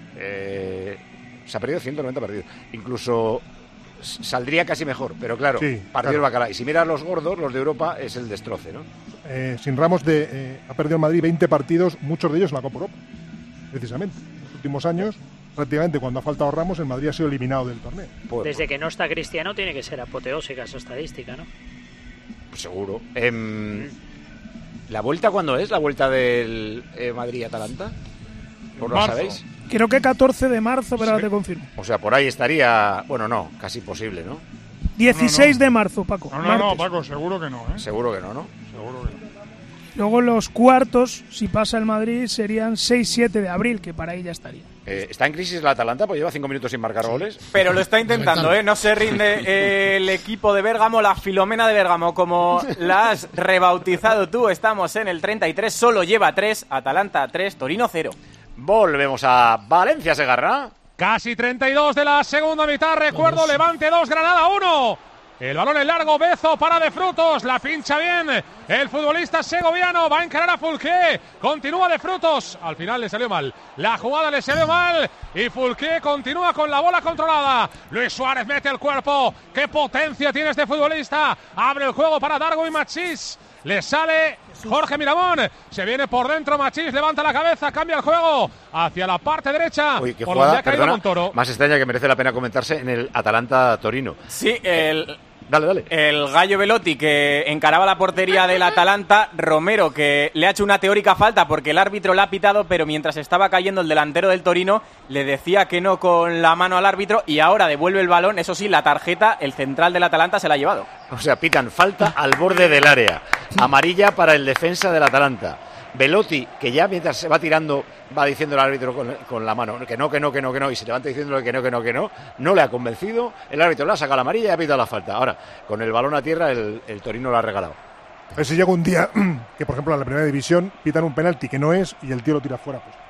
se ha perdido 190 partidos. Incluso saldría casi mejor, pero claro, partidos bacalá. Y si miras los gordos, los de Europa, es el destroce, ¿no? Sin Ramos ha perdido en Madrid 20 partidos, muchos de ellos en la Copa Europa, precisamente. En los últimos años, prácticamente cuando ha faltado Ramos, el Madrid ha sido eliminado del torneo. Desde que no está Cristiano tiene que ser apoteósica esa estadística, ¿no? Pues seguro. ¿La vuelta cuándo es? ¿La vuelta del Madrid-Atalanta? ¿Por lo sabéis? Creo que 14 de marzo, pero ahora te confirmo. O sea, por ahí estaría... Bueno, no, casi posible, ¿no? 16 de marzo, Paco. No, Paco, seguro que no, ¿eh? Seguro que no, ¿no? Seguro que no. Luego los cuartos, si pasa el Madrid, serían 6-7 de abril, que para ahí ya estaría. ¿Está en crisis el Atalanta? Pues lleva 5 minutos sin marcar goles. Pero lo está intentando, ¿eh? No se rinde el equipo de Bérgamo, la Filomena de Bérgamo, como la has rebautizado tú. Estamos en el 33, solo lleva 3, Atalanta 3, Torino 0. Volvemos a Valencia, Segarra. Casi 32 de la segunda mitad, recuerdo, Levante 2, Granada 1. El balón en largo, Bezo para De Frutos, la pincha bien el futbolista segoviano, va a encarar a Fulqué, continúa De Frutos, al final le salió mal, la jugada le salió mal y Fulqué continúa con la bola controlada. Luis Suárez mete el cuerpo, qué potencia tiene este futbolista, abre el juego para Dargo y Machís. Le sale Jorge Miramón, se viene por dentro Machís, levanta la cabeza, cambia el juego hacia la parte derecha. Uy, qué por jugada, donde ha caído Montoro. Más extraña que merece la pena comentarse en el Atalanta-Torino. Sí, Dale. El Gallo Belotti que encaraba la portería del Atalanta, Romero que le ha hecho una teórica falta porque el árbitro le ha pitado, pero mientras estaba cayendo el delantero del Torino le decía que no con la mano al árbitro y ahora devuelve el balón, eso sí, la tarjeta, el central del Atalanta se la ha llevado. O sea, pitan falta al borde del área, amarilla para el defensa del Atalanta. Belotti, que ya mientras se va tirando va diciendo al árbitro con la mano que no, y se levanta diciéndole que no le ha convencido, el árbitro le ha sacado la amarilla y ha pitado la falta. Ahora, con el balón a tierra, el Torino lo ha regalado. A ver si llega un día que, por ejemplo, en la primera división pitan un penalti que no es y el tío lo tira fuera. Pues.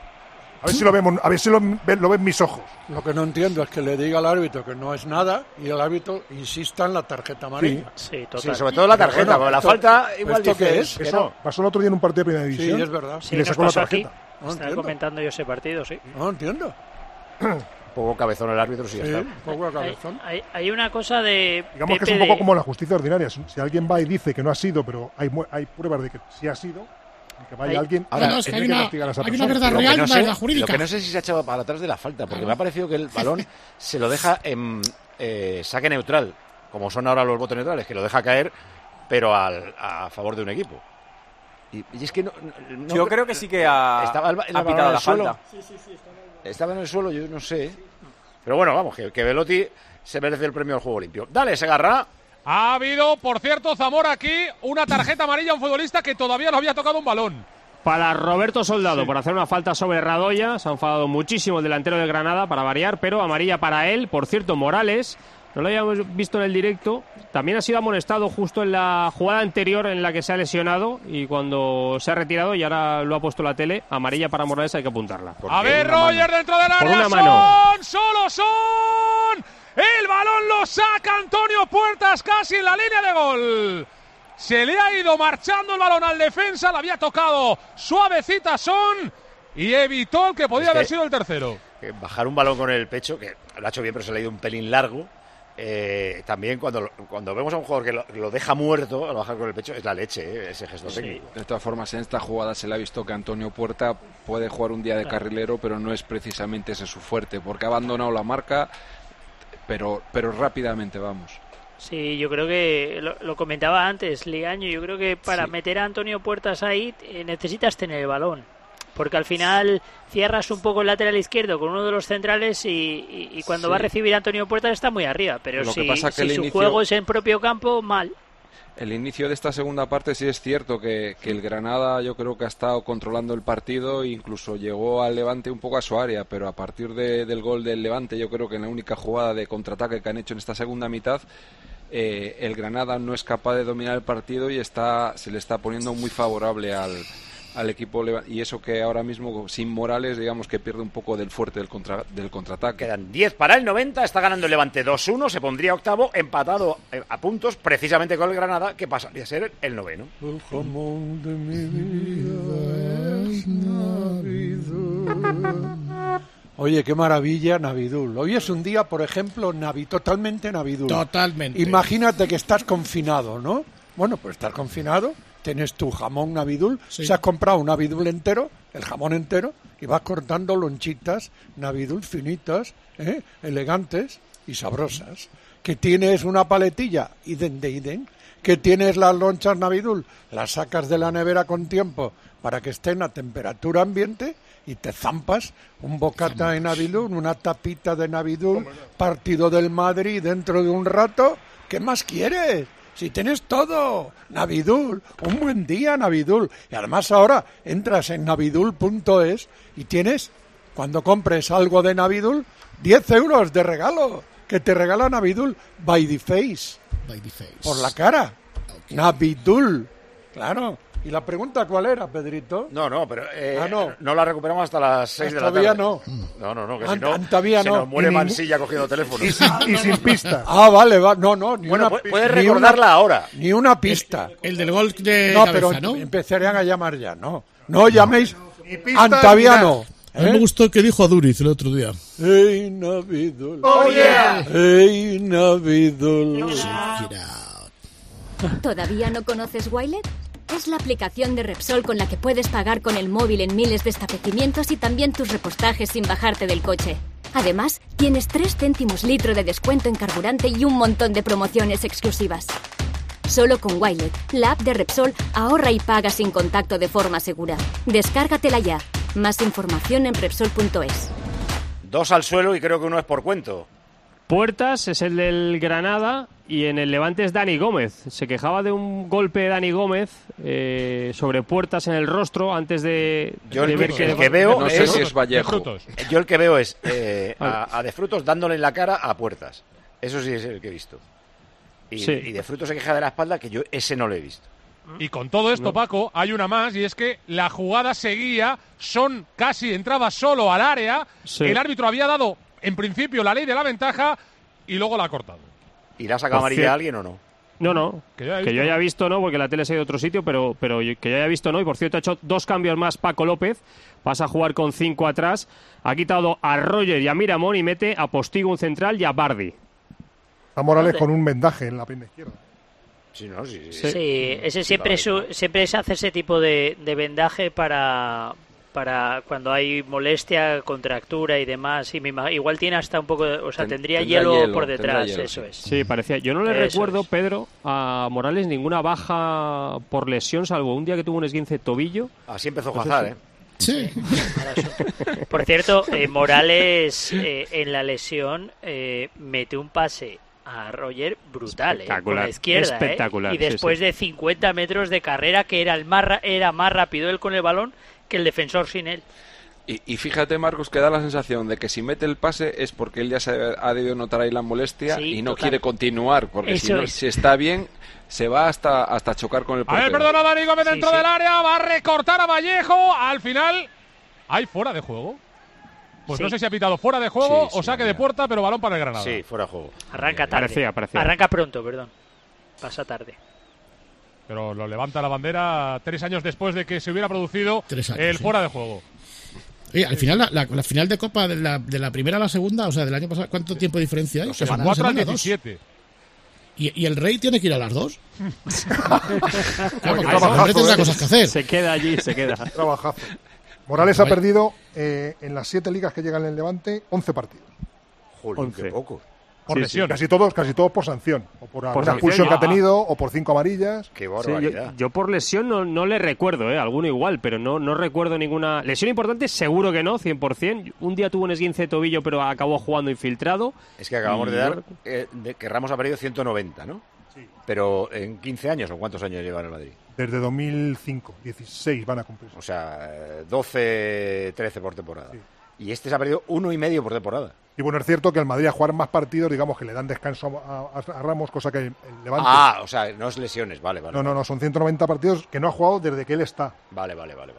A ver si lo vemos, a ver si lo ven mis ojos. Lo que no entiendo es que le diga al árbitro que no es nada y el árbitro insista en la tarjeta amarilla. Sí, total. Sí, sobre todo la tarjeta, porque la falta igual ¿esto qué dices es? que no. Pasó el otro día en un partido de primera división. Sí, es verdad. Y le sacó la tarjeta. Estaba comentando yo ese partido, sí. No entiendo. Poco cabezón el árbitro, sí, ya está. Poco cabezón. Hay una cosa de... Digamos que es un poco como la justicia ordinaria. Si alguien va y dice que no ha sido, pero hay pruebas de que sí ha sido, que vaya alguien es que hay una verdad real y una verdad jurídica. Lo que no sé si se ha echado para atrás de la falta, porque me ha parecido que el balón se lo deja en saque neutral, como son ahora los votos neutrales, que lo deja caer, pero a favor de un equipo. Y es que no yo creo que sí que ha pitado la falta. Estaba en el suelo, yo no sé. Pero bueno, vamos, que Belotti se merece el premio al juego limpio. Dale, Segarra. Ha habido, por cierto, Zamora aquí, una tarjeta amarilla a un futbolista que todavía no había tocado un balón. Para Roberto Soldado, por hacer una falta sobre Radoya. Se ha enfadado muchísimo el delantero de Granada, para variar, pero amarilla para él. Por cierto, Morales, no lo habíamos visto en el directo, también ha sido amonestado justo en la jugada anterior en la que se ha lesionado y cuando se ha retirado y ahora lo ha puesto la tele. Amarilla para Morales, hay que apuntarla. A ver, Roger dentro del área. Por una mano. ¡Solo son! El balón lo saca Antonio Puertas casi en la línea de gol. Se le ha ido marchando el balón al defensa, la había tocado suavecita Son y evitó el que podía haber sido el tercero. Bajar un balón con el pecho, que lo ha hecho bien, pero se le ha ido un pelín largo. También cuando vemos a un jugador que lo deja muerto al bajar con el pecho, es la leche, ese gesto técnico. De todas formas, en esta jugada se le ha visto que Antonio Puerta puede jugar un día de carrilero, pero no es precisamente ese su fuerte, porque ha abandonado la marca, pero rápidamente, vamos. Sí, yo creo que lo comentaba antes, Liaño, yo creo que para meter a Antonio Puertas ahí necesitas tener el balón. Porque al final cierras un poco el lateral izquierdo con uno de los centrales y cuando va a recibir a Antonio Puertas está muy arriba. Pero si su juego es en propio campo, mal. El inicio de esta segunda parte sí es cierto que el Granada yo creo que ha estado controlando el partido e incluso llegó al Levante un poco a su área, pero a partir del gol del Levante yo creo que en la única jugada de contraataque que han hecho en esta segunda mitad el Granada no es capaz de dominar el partido y se le está poniendo muy favorable al equipo, y eso que ahora mismo sin Morales, digamos que pierde un poco del fuerte del contraataque. Quedan 10 para el 90, está ganando el Levante 2-1, se pondría octavo, empatado a puntos precisamente con el Granada, que pasaría a ser el noveno. El jamón de mi vida es Navidul. Oye, qué maravilla Navidul. Hoy es un día, por ejemplo, totalmente Navidul. Totalmente. Imagínate que estás confinado, ¿no? Bueno, pues estás confinado, tienes tu jamón Navidul, se has comprado un Navidul entero, el jamón entero, y vas cortando lonchitas Navidul finitas, elegantes y sabrosas. Que tienes una paletilla, idem, que tienes las lonchas Navidul, las sacas de la nevera con tiempo para que estén a temperatura ambiente y te zampas un bocata de Navidul, una tapita de Navidul, partido del Madrid dentro de un rato. ¿Qué más quieres? Si tienes todo, Navidul, un buen día Navidul. Y además ahora entras en navidul.es y tienes, cuando compres algo de Navidul, 10 euros de regalo, que te regala Navidul by the face. Por la cara. Okay. Navidul, claro. ¿Y la pregunta cuál era, Pedrito? No, pero no la recuperamos hasta las 6 de la tarde. Todavía no. No, que si no se nos muere Mansilla cogiendo teléfono. Y sin pista. Vale, no. Bueno, puedes recordarla ahora. Ni una pista. El del gol de cabeza, pero ¿no? Empezarían a llamar ya, no llaméis Antaviano. Me gustó que dijo a Duriz el otro día. ¡Ey, Navidul! ¡Oh, yeah! ¡Ey, Navidul! ¿Todavía no conoces Wilet? Es la aplicación de Repsol con la que puedes pagar con el móvil en miles de establecimientos y también tus repostajes sin bajarte del coche. Además, tienes 3 céntimos litro de descuento en carburante y un montón de promociones exclusivas. Solo con Wilet, la app de Repsol, ahorra y paga sin contacto de forma segura. Descárgatela ya. Más información en Repsol.es. 2 al suelo y creo que uno es por cuento. Puertas es el del Granada y en el Levante es Dani Gómez. Se quejaba de un golpe de Dani Gómez sobre Puertas en el rostro antes de ver el que veo no sé si es Vallejo. Yo el que veo es a De Frutos dándole en la cara a Puertas. Eso sí es el que he visto. Y De Frutos se queja de la espalda, que yo ese no lo he visto. Y con todo esto, Paco, hay una más, y es que la jugada seguía, entraba solo al área, el árbitro había dado, en principio, la ley de la ventaja, y luego la ha cortado. ¿Y la ha sacado amarilla a alguien o no? No. Que yo haya visto no, porque la tele se ha ido a otro sitio, pero que yo haya visto no, y por cierto ha hecho 2 cambios más Paco López, pasa a jugar con 5 atrás, ha quitado a Roger y a Miramón y mete a Postigo un central y a Bardi. A Morales con un vendaje en la pierna izquierda. Sí, ese siempre se hace ese tipo de vendaje para cuando hay molestia, contractura y demás. Igual tiene hasta un poco, tendría hielo por detrás, eso es. Sí, parecía. Yo no le recuerdo, Pedro, a Morales ninguna baja por lesión, salvo un día que tuvo un esguince de tobillo. Así empezó Hazard, Sí. Por cierto, Morales en la lesión mete un pase a Roger brutal, con la izquierda, espectacular, y después de 50 metros de carrera, que era más rápido él con el balón que el defensor sin él. Y fíjate, Marcos, que da la sensación de que si mete el pase es porque él ya ha debido notar ahí la molestia y no quiere continuar, porque si está bien se va hasta chocar con el portero. A ver, perdona, Dani Gómez dentro del área, va a recortar a Vallejo, al final hay fuera de juego. Pues no sé si ha pitado fuera de juego o saque de puerta, pero balón para el Granada. Sí, fuera de juego. Arranca tarde. Parecía. Arranca pronto, perdón. Pasa tarde. Pero lo levanta la bandera 3 años después de que se hubiera producido el fuera de juego. Oye, al final, la final de Copa de la primera a la segunda, o sea, del año pasado, ¿cuánto tiempo de diferencia hay? 4 al 17. ¿Y el Rey tiene que ir a las 2? Claro, el Rey tendrá cosas que hacer. Se queda allí, Trabajazo. Morales ha perdido en las 7 ligas que llegan en el Levante 11 partidos. Joder, qué poco. Por lesión. Casi todos por sanción. O por alguna expulsión que ha tenido, o por 5 amarillas. Qué barbaridad. Yo por lesión no le recuerdo, alguno igual, pero no recuerdo ninguna. Lesión importante, seguro que no, 100%. Un día tuvo un esguince de tobillo, pero acabó jugando infiltrado. Es que acabamos de dar que Ramos ha perdido 190, ¿no? Sí. Pero en 15 años, ¿o cuántos años lleva en el Madrid? Desde 2005, 16 van a cumplir. O sea, 12, 13 por temporada. Sí. Y este se ha perdido 1,5 por temporada. Y bueno, es cierto que el Madrid a jugar más partidos, digamos que le dan descanso a Ramos, cosa que el Levante... Ah, o sea, no es lesiones, vale. No, son 190 partidos que no ha jugado desde que él está. Vale.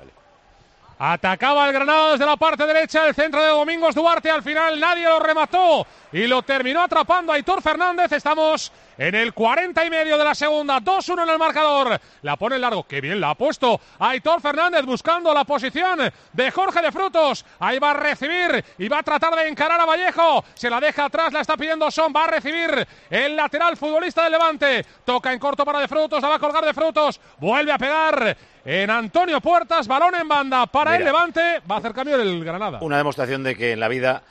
Atacaba el Granada desde la parte derecha, el centro de Domingos Duarte, al final nadie lo remató y lo terminó atrapando Aitor Fernández. Estamos en el 40 y medio de la segunda, 2-1 en el marcador. La pone en largo, qué bien la ha puesto Aitor Fernández buscando la posición de Jorge de Frutos. Ahí va a recibir y va a tratar de encarar a Vallejo. Se la deja atrás, la está pidiendo Son, va a recibir el lateral futbolista del Levante. Toca en corto para de Frutos, la va a colgar de Frutos, vuelve a pegar en Antonio Puertas, balón en banda para el Levante, va a hacer cambio el Granada. Una demostración de que en la vida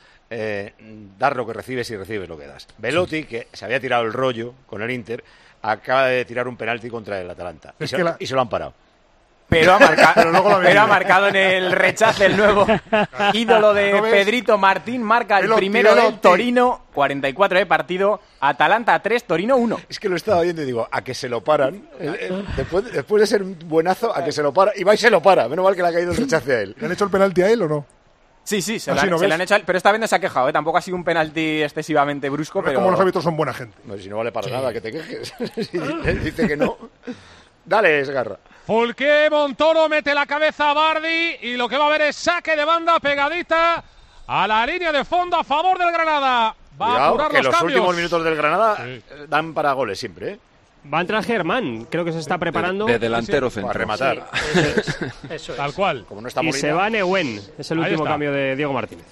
dar lo que recibes y recibes lo que das. Velotti, que se había tirado el rollo con el Inter, acaba de tirar un penalti contra el Atalanta y se lo han parado. Pero ha marcado en el rechace el nuevo ídolo de Pedrito Martín. Marca el primero del Torino. 44 de partido. Atalanta 3, Torino 1. Es que lo estaba viendo y digo, a que se lo paran. Después de ser un buenazo, a que se lo para. Y va y se lo para. Menos mal que le ha caído el rechace a él. ¿Le han hecho el penalti a él o no? Sí, se le han hecho a él. Pero esta vez no se ha quejado. Tampoco ha sido un penalti excesivamente brusco. Pero como los árbitros son buena gente. No, si no vale para nada que te quejes. Si dice que no. Dale, Segarra. Fulqué, Montoro mete la cabeza a Bardi y lo que va a haber es saque de banda pegadita a la línea de fondo a favor del Granada. Va a apurar que los cambios. Últimos minutos del Granada dan para goles siempre, ¿eh? Va a entrar Germán, creo que se está preparando. De delantero centro. Para rematar. Eso es. Tal cual. Como no está y se va Neuwen, es el último cambio de Diego Martínez.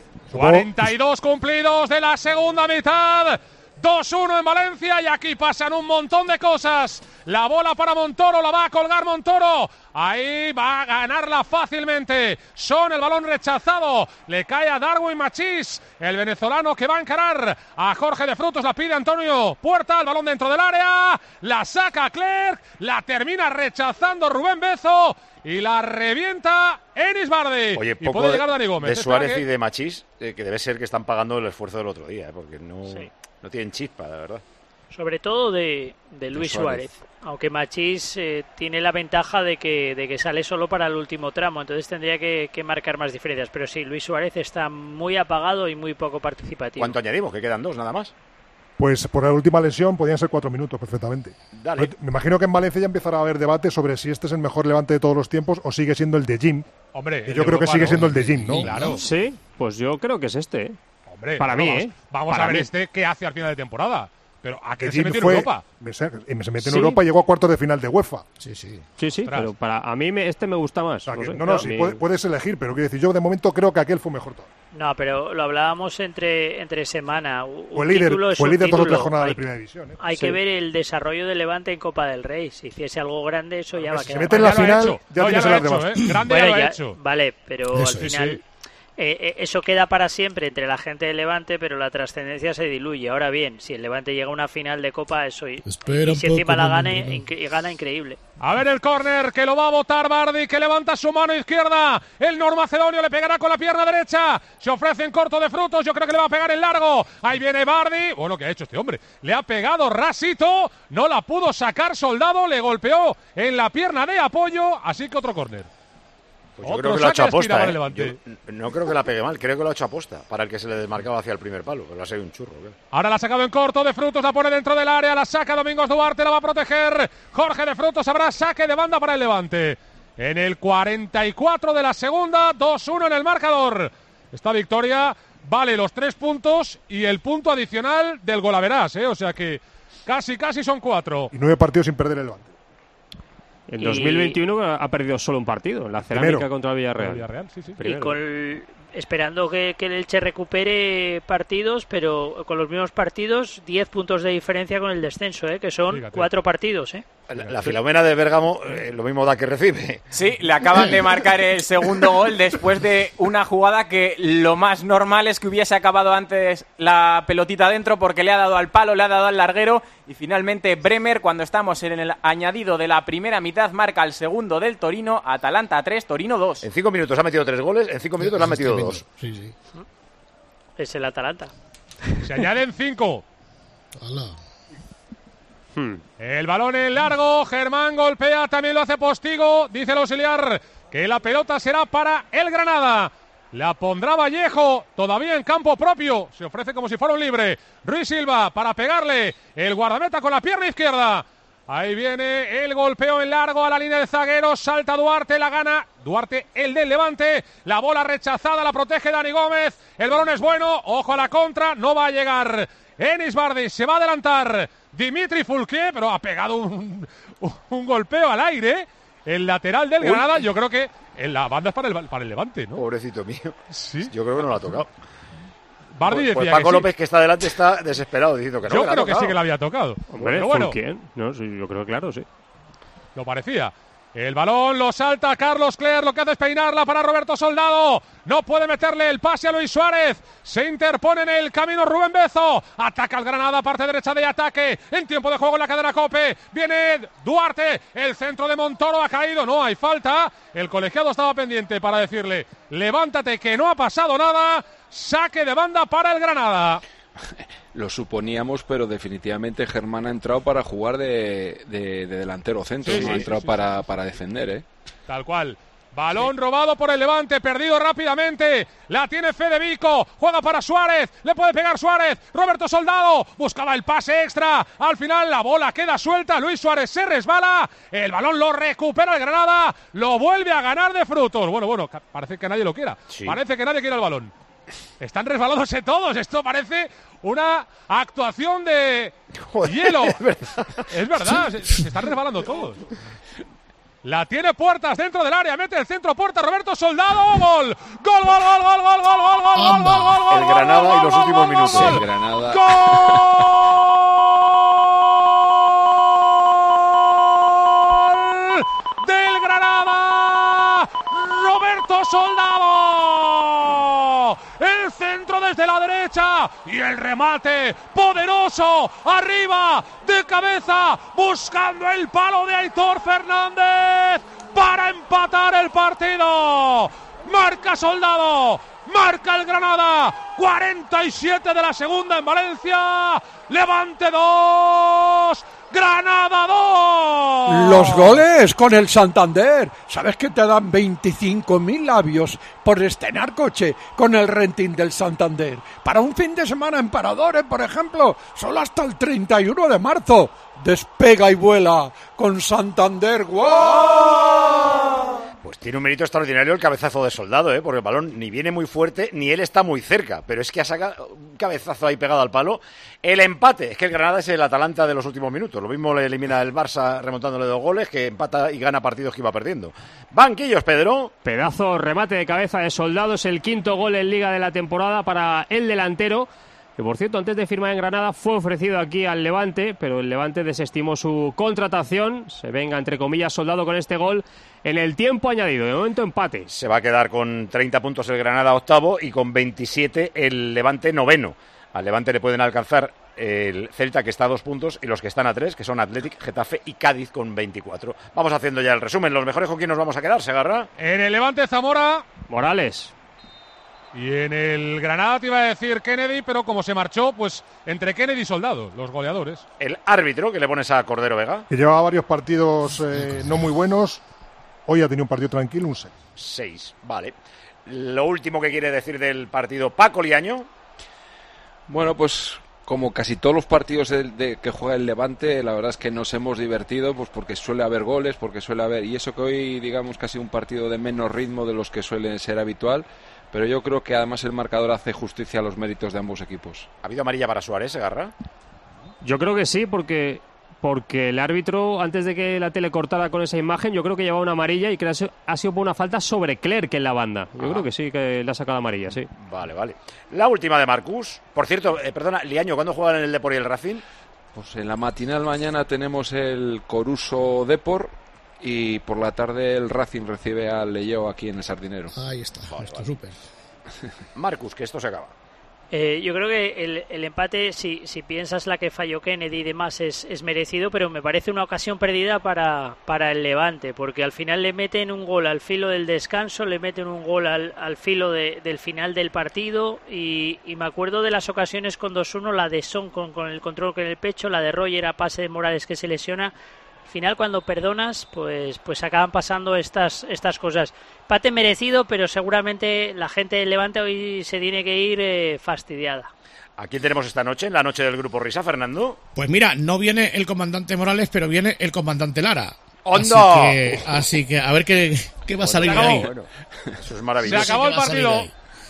42 cumplidos de la segunda mitad. 2-1 en Valencia y aquí pasan un montón de cosas. La bola para Montoro, la va a colgar Montoro. Ahí va a ganarla fácilmente. Son el balón rechazado. Le cae a Darwin Machís, el venezolano que va a encarar a Jorge de Frutos. La pide Antonio Puerta, el balón dentro del área. La saca Clerc, la termina rechazando Rubén Bezo y la revienta Enis Bardi. Oye, y puede llegar Dani Gómez. De Suárez y de Machís, que debe ser que están pagando el esfuerzo del otro día, porque no tienen chispa, la verdad. Sobre todo de Luis Suárez. Aunque Machís tiene la ventaja de que sale solo para el último tramo, entonces tendría que marcar más diferencias. Pero sí, Luis Suárez está muy apagado y muy poco participativo. ¿Cuánto añadimos? Que quedan 2 nada más. Pues por la última lesión podían ser 4 minutos perfectamente. Dale. Me imagino que en Valencia ya empezará a haber debate sobre si este es el mejor Levante de todos los tiempos o sigue siendo el de Jim. Hombre, y yo creo que sigue siendo el de Jim, ¿no? Claro. Sí, pues yo creo que es este. Hombre, para mí, vamos para a ver mí. qué hace al final de temporada. Pero ¿a qué se Jim metió en Europa? Se metió en Europa y llegó a cuartos de final de UEFA. Sí, pero a mí este me gusta más. O sea, sí, puedes elegir, pero quiero decir, yo de momento creo que aquel fue mejor todo. No, pero lo hablábamos entre semana. Fue líder 2 o 3 jornadas de primera división. Hay que ver el desarrollo del Levante en Copa del Rey. Si hiciese algo grande, eso ya va a quedar. Si se mete en la final, ya tienes que hablar de más. Grande ya lo ha hecho. Vale, pero al final... eso queda para siempre entre la gente del Levante, pero la trascendencia se diluye. Ahora bien, si el Levante llega a una final de Copa, eso y si encima la gana increíble. A ver el córner que lo va a botar Bardi, que levanta su mano izquierda. El normacedonio le pegará con la pierna derecha. Se ofrece en corto de Frutos, yo creo que le va a pegar en largo. Ahí viene Bardi. Bueno, ¿qué ha hecho este hombre? Le ha pegado rasito, no la pudo sacar Soldado, le golpeó en la pierna de apoyo, así que otro córner. Pues yo creo que lo ha hecho aposta, ¿eh? No creo que la pegue mal, creo que lo ha hecho aposta para el que se le desmarcaba hacia el primer palo, pero le ha salido un churro. ¿Qué? Ahora la ha sacado en corto de Frutos, la pone dentro del área, la saca Domingos Duarte, la va a proteger Jorge de Frutos, habrá saque de banda para el Levante. En el 44 de la segunda, 2-1 en el marcador. Esta victoria vale los 3 puntos y el punto adicional del golaverás, o sea que casi son 4. Y 9 partidos sin perder el Levante. En 2021 ha perdido solo un partido, en la cerámica contra el Villarreal. Sí. Y esperando que el Elche recupere partidos, pero con los mismos partidos, 10 puntos de diferencia con el descenso, que son 4 partidos. La Filomena de Bérgamo lo mismo da que recibe. Sí, le acaban de marcar el segundo gol después de una jugada que lo más normal es que hubiese acabado antes la pelotita dentro porque le ha dado al palo, le ha dado al larguero y finalmente Bremer, cuando estamos en el añadido de la primera mitad, marca el segundo del Torino. Atalanta 3, Torino 2. En 5 minutos ha metido 3 goles, en 5 minutos le ha metido 2. Sí. Es el Atalanta. Se añaden 5. El balón en largo, Germán golpea, también lo hace Postigo, dice el auxiliar que la pelota será para el Granada. La pondrá Vallejo, todavía en campo propio. Se ofrece como si fuera un libre. Ruiz Silva para pegarle. El guardameta con la pierna izquierda. Ahí viene el golpeo en largo a la línea de zagueros. Salta Duarte, la gana Duarte, el del Levante. La bola rechazada, la protege Dani Gómez. El balón es bueno. Ojo a la contra. No va a llegar Enis Bardi. Se va a adelantar Dimitri Foulquier, pero ha pegado un golpeo al aire. El lateral del Granada, yo creo que en la banda es para el Levante, ¿no? Pobrecito mío. Sí. Yo creo que no lo ha tocado. Bardi decía pues Paco que sí. López, que está delante, está desesperado diciendo que no. Yo creo que sí que la había tocado. Hombre, pero bueno, ¿quién? No, sí, yo creo que claro, sí. Lo parecía. El balón lo salta Carlos Cler, lo que hace es peinarla para Roberto Soldado. No puede meterle el pase a Luis Suárez. Se interpone en el camino Rubén Bezo. Ataca el Granada, parte derecha de ataque. En tiempo de juego en la cadena COPE. Viene Duarte. El centro de Montoro ha caído. No hay falta. El colegiado estaba pendiente para decirle: levántate, que no ha pasado nada. Saque de banda para el Granada. Lo suponíamos, pero definitivamente Germán ha entrado para jugar de delantero centro, no ha entrado para defender, Tal cual. Balón robado por el Levante, perdido rápidamente. La tiene Fede Vico, juega para Suárez, le puede pegar Suárez. Roberto Soldado buscaba el pase extra. Al final la bola queda suelta. Luis Suárez se resbala. El balón lo recupera el Granada. Lo vuelve a ganar de frutos. Bueno, parece que nadie lo quiera. Sí. Parece que nadie quiere el balón. Están resbalándose todos. Esto parece una actuación de hielo. Es verdad, se están resbalando todos. La tiene Puertas dentro del área, mete el centro Puerta, Roberto Soldado, gol. Gol. El Granada y los últimos minutos. El Granada. Gol del Granada. Roberto Soldado. El centro desde la derecha y el remate poderoso arriba de cabeza buscando el palo de Aitor Fernández para empatar el partido. Marca Soldado, marca el Granada. 47 de la segunda en Valencia. Levante 2, Granada 2. Los goles con el Santander. ¿Sabes que te dan 25.000 labios por estrenar coche con el renting del Santander? Para un fin de semana en Paradores, por ejemplo, solo hasta el 31 de marzo. Despega y vuela con Santander. ¡Guau! Pues tiene un mérito extraordinario el cabezazo de Soldado, porque el balón ni viene muy fuerte ni él está muy cerca, pero es que ha sacado un cabezazo ahí pegado al palo. El empate, es que el Granada es el Atalanta de los últimos minutos, lo mismo le elimina el Barça remontándole 2 goles, que empata y gana partidos que iba perdiendo. Banquillos, Pedro. Pedazo remate de cabeza de Soldado, es el 5º gol en Liga de la temporada para el delantero, que por cierto antes de firmar en Granada fue ofrecido aquí al Levante, pero el Levante desestimó su contratación. Se venga entre comillas Soldado con este gol en el tiempo añadido, de momento empate. Se va a quedar con 30 puntos el Granada octavo y con 27 el Levante noveno. Al Levante le pueden alcanzar el Celta, que está a 2 puntos, y los que están a 3, que son Athletic, Getafe y Cádiz con 24. Vamos haciendo ya el resumen. Los mejores, ¿con quién nos vamos a quedar, Segarra? En el Levante, Zamora. Morales. Y en el Granada te iba a decir Kennedy, pero como se marchó, pues entre Kennedy y Soldado, los goleadores. El árbitro, que le pones a Cordero Vega. Que llevaba varios partidos no muy buenos. Hoy ha tenido un partido tranquilo, un 6. 6, vale. Lo último que quiere decir del partido, Paco Liaño. Bueno, pues como casi todos los partidos que juega el Levante, la verdad es que nos hemos divertido, pues porque suele haber goles, porque suele haber... Y eso que hoy, digamos, casi un partido de menos ritmo de los que suele ser habitual, pero yo creo que además el marcador hace justicia a los méritos de ambos equipos. ¿Ha habido amarilla para Suárez, Segarra? Yo creo que sí, porque el árbitro, antes de que la tele cortara con esa imagen, yo creo que llevaba una amarilla y que ha sido por una falta sobre Clerc en la banda. Yo creo que sí, que le ha sacado amarilla, sí. Vale. La última de Marcus. Por cierto, perdona, Liaño, ¿cuándo juegan en el Depor y el Racing? Pues en la matinal mañana tenemos el Coruso Depor y por la tarde el Racing recibe al Leyó aquí en el Sardinero. Ahí está, súper. Marcus, que esto se acaba. Yo creo que el empate, si piensas la que falló Kennedy y demás, es merecido, pero me parece una ocasión perdida para el Levante, porque al final le meten un gol al filo del descanso, le meten un gol al filo del final del partido, y me acuerdo de las ocasiones con 2-1, la de Son con el control con el pecho, la de Roger a pase de Morales que se lesiona. final cuando perdonas, pues acaban pasando estas cosas. Empate merecido, pero seguramente la gente del Levante hoy se tiene que ir fastidiada. ¿A quién tenemos esta noche, en la noche del Grupo Risa, Fernando? Pues mira, no viene el comandante Morales, pero viene el comandante Lara. ¡Onda! Así que a ver qué va a salir de ahí. Bueno, eso es maravilloso. Se acabó el partido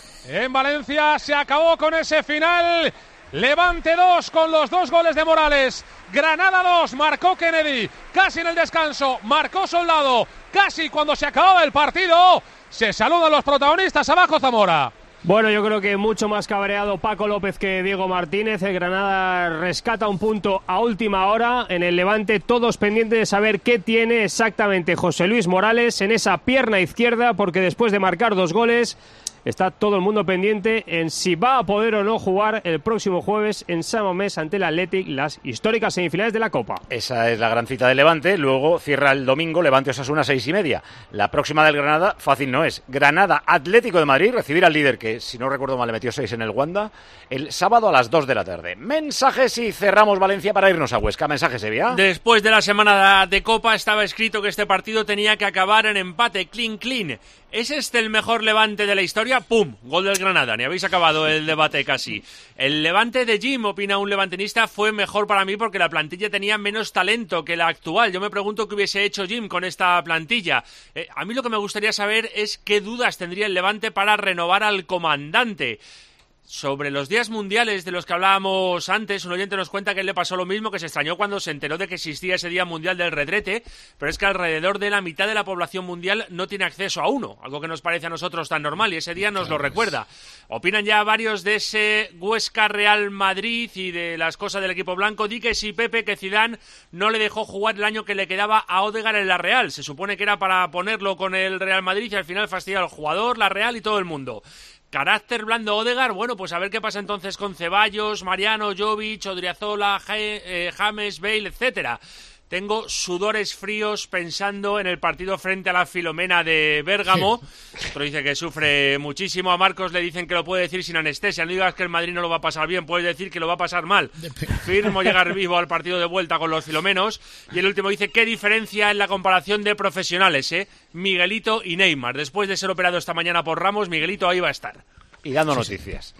en Valencia, se acabó con ese final. Levante 2 con los 2 goles de Morales. Granada 2, marcó Kennedy. Casi en el descanso, marcó Soldado. Casi cuando se acababa el partido. Se saludan los protagonistas. Abajo Zamora. Bueno, yo creo que mucho más cabreado Paco López que Diego Martínez. El Granada rescata un punto a última hora. En el Levante todos pendientes de saber qué tiene exactamente José Luis Morales en esa pierna izquierda, porque después de marcar 2 goles está todo el mundo pendiente en si va a poder o no jugar el próximo jueves en San Mamés ante el Athletic, las históricas semifinales de la Copa. Esa es la gran cita de Levante. Luego cierra el domingo Levante Osasuna 6:30. La próxima del Granada fácil no es. Granada Atlético de Madrid, recibir al líder que, si no recuerdo mal, le metió 6 en el Wanda, el sábado a las 2 de la tarde. Mensajes y cerramos Valencia para irnos a Huesca. Mensajes, Sevilla. Después de la semana de Copa estaba escrito que este partido tenía que acabar en empate, clean. ¿Es este el mejor Levante de la historia? ¡Pum! Gol del Granada. Ni habéis acabado el debate casi. El Levante de Jim, opina un levantinista, fue mejor para mí porque la plantilla tenía menos talento que la actual. Yo me pregunto qué hubiese hecho Jim con esta plantilla. A mí lo que me gustaría saber es qué dudas tendría el Levante para renovar al comandante. Sobre los días mundiales de los que hablábamos antes, un oyente nos cuenta que él le pasó lo mismo, que se extrañó cuando se enteró de que existía ese día mundial del retrete, pero es que alrededor de la mitad de la población mundial no tiene acceso a uno, algo que nos parece a nosotros tan normal, y ese día nos lo recuerda. Opinan ya varios de ese Huesca Real Madrid y de las cosas del equipo blanco. Di que sí, Pepe, que Zidane no le dejó jugar el año que le quedaba a Odegaard en la Real. Se supone que era para ponerlo con el Real Madrid y al final fastidió al jugador, la Real y todo el mundo. Carácter blando Odegaard, bueno, pues a ver qué pasa entonces con Ceballos, Mariano, Jovic, Odriozola, James, Bale, etcétera. Tengo sudores fríos pensando en el partido frente a la Filomena de Bérgamo. Sí. Otro dice que sufre muchísimo. A Marcos le dicen que lo puede decir sin anestesia. No digas que el Madrid no lo va a pasar bien, puedes decir que lo va a pasar mal. Firmo llegar vivo al partido de vuelta con los filomenos. Y el último dice, ¿qué diferencia en la comparación de profesionales, Miguelito y Neymar? Después de ser operado esta mañana por Ramos, Miguelito ahí va a estar. Y dando noticias.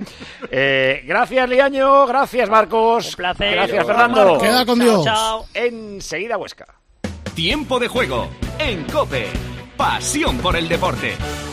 Gracias, Liaño. Gracias, Marcos. Un placer. Gracias, Fernando. Queda con Dios. Chao. Enseguida, Huesca. Tiempo de juego en COPE. Pasión por el deporte.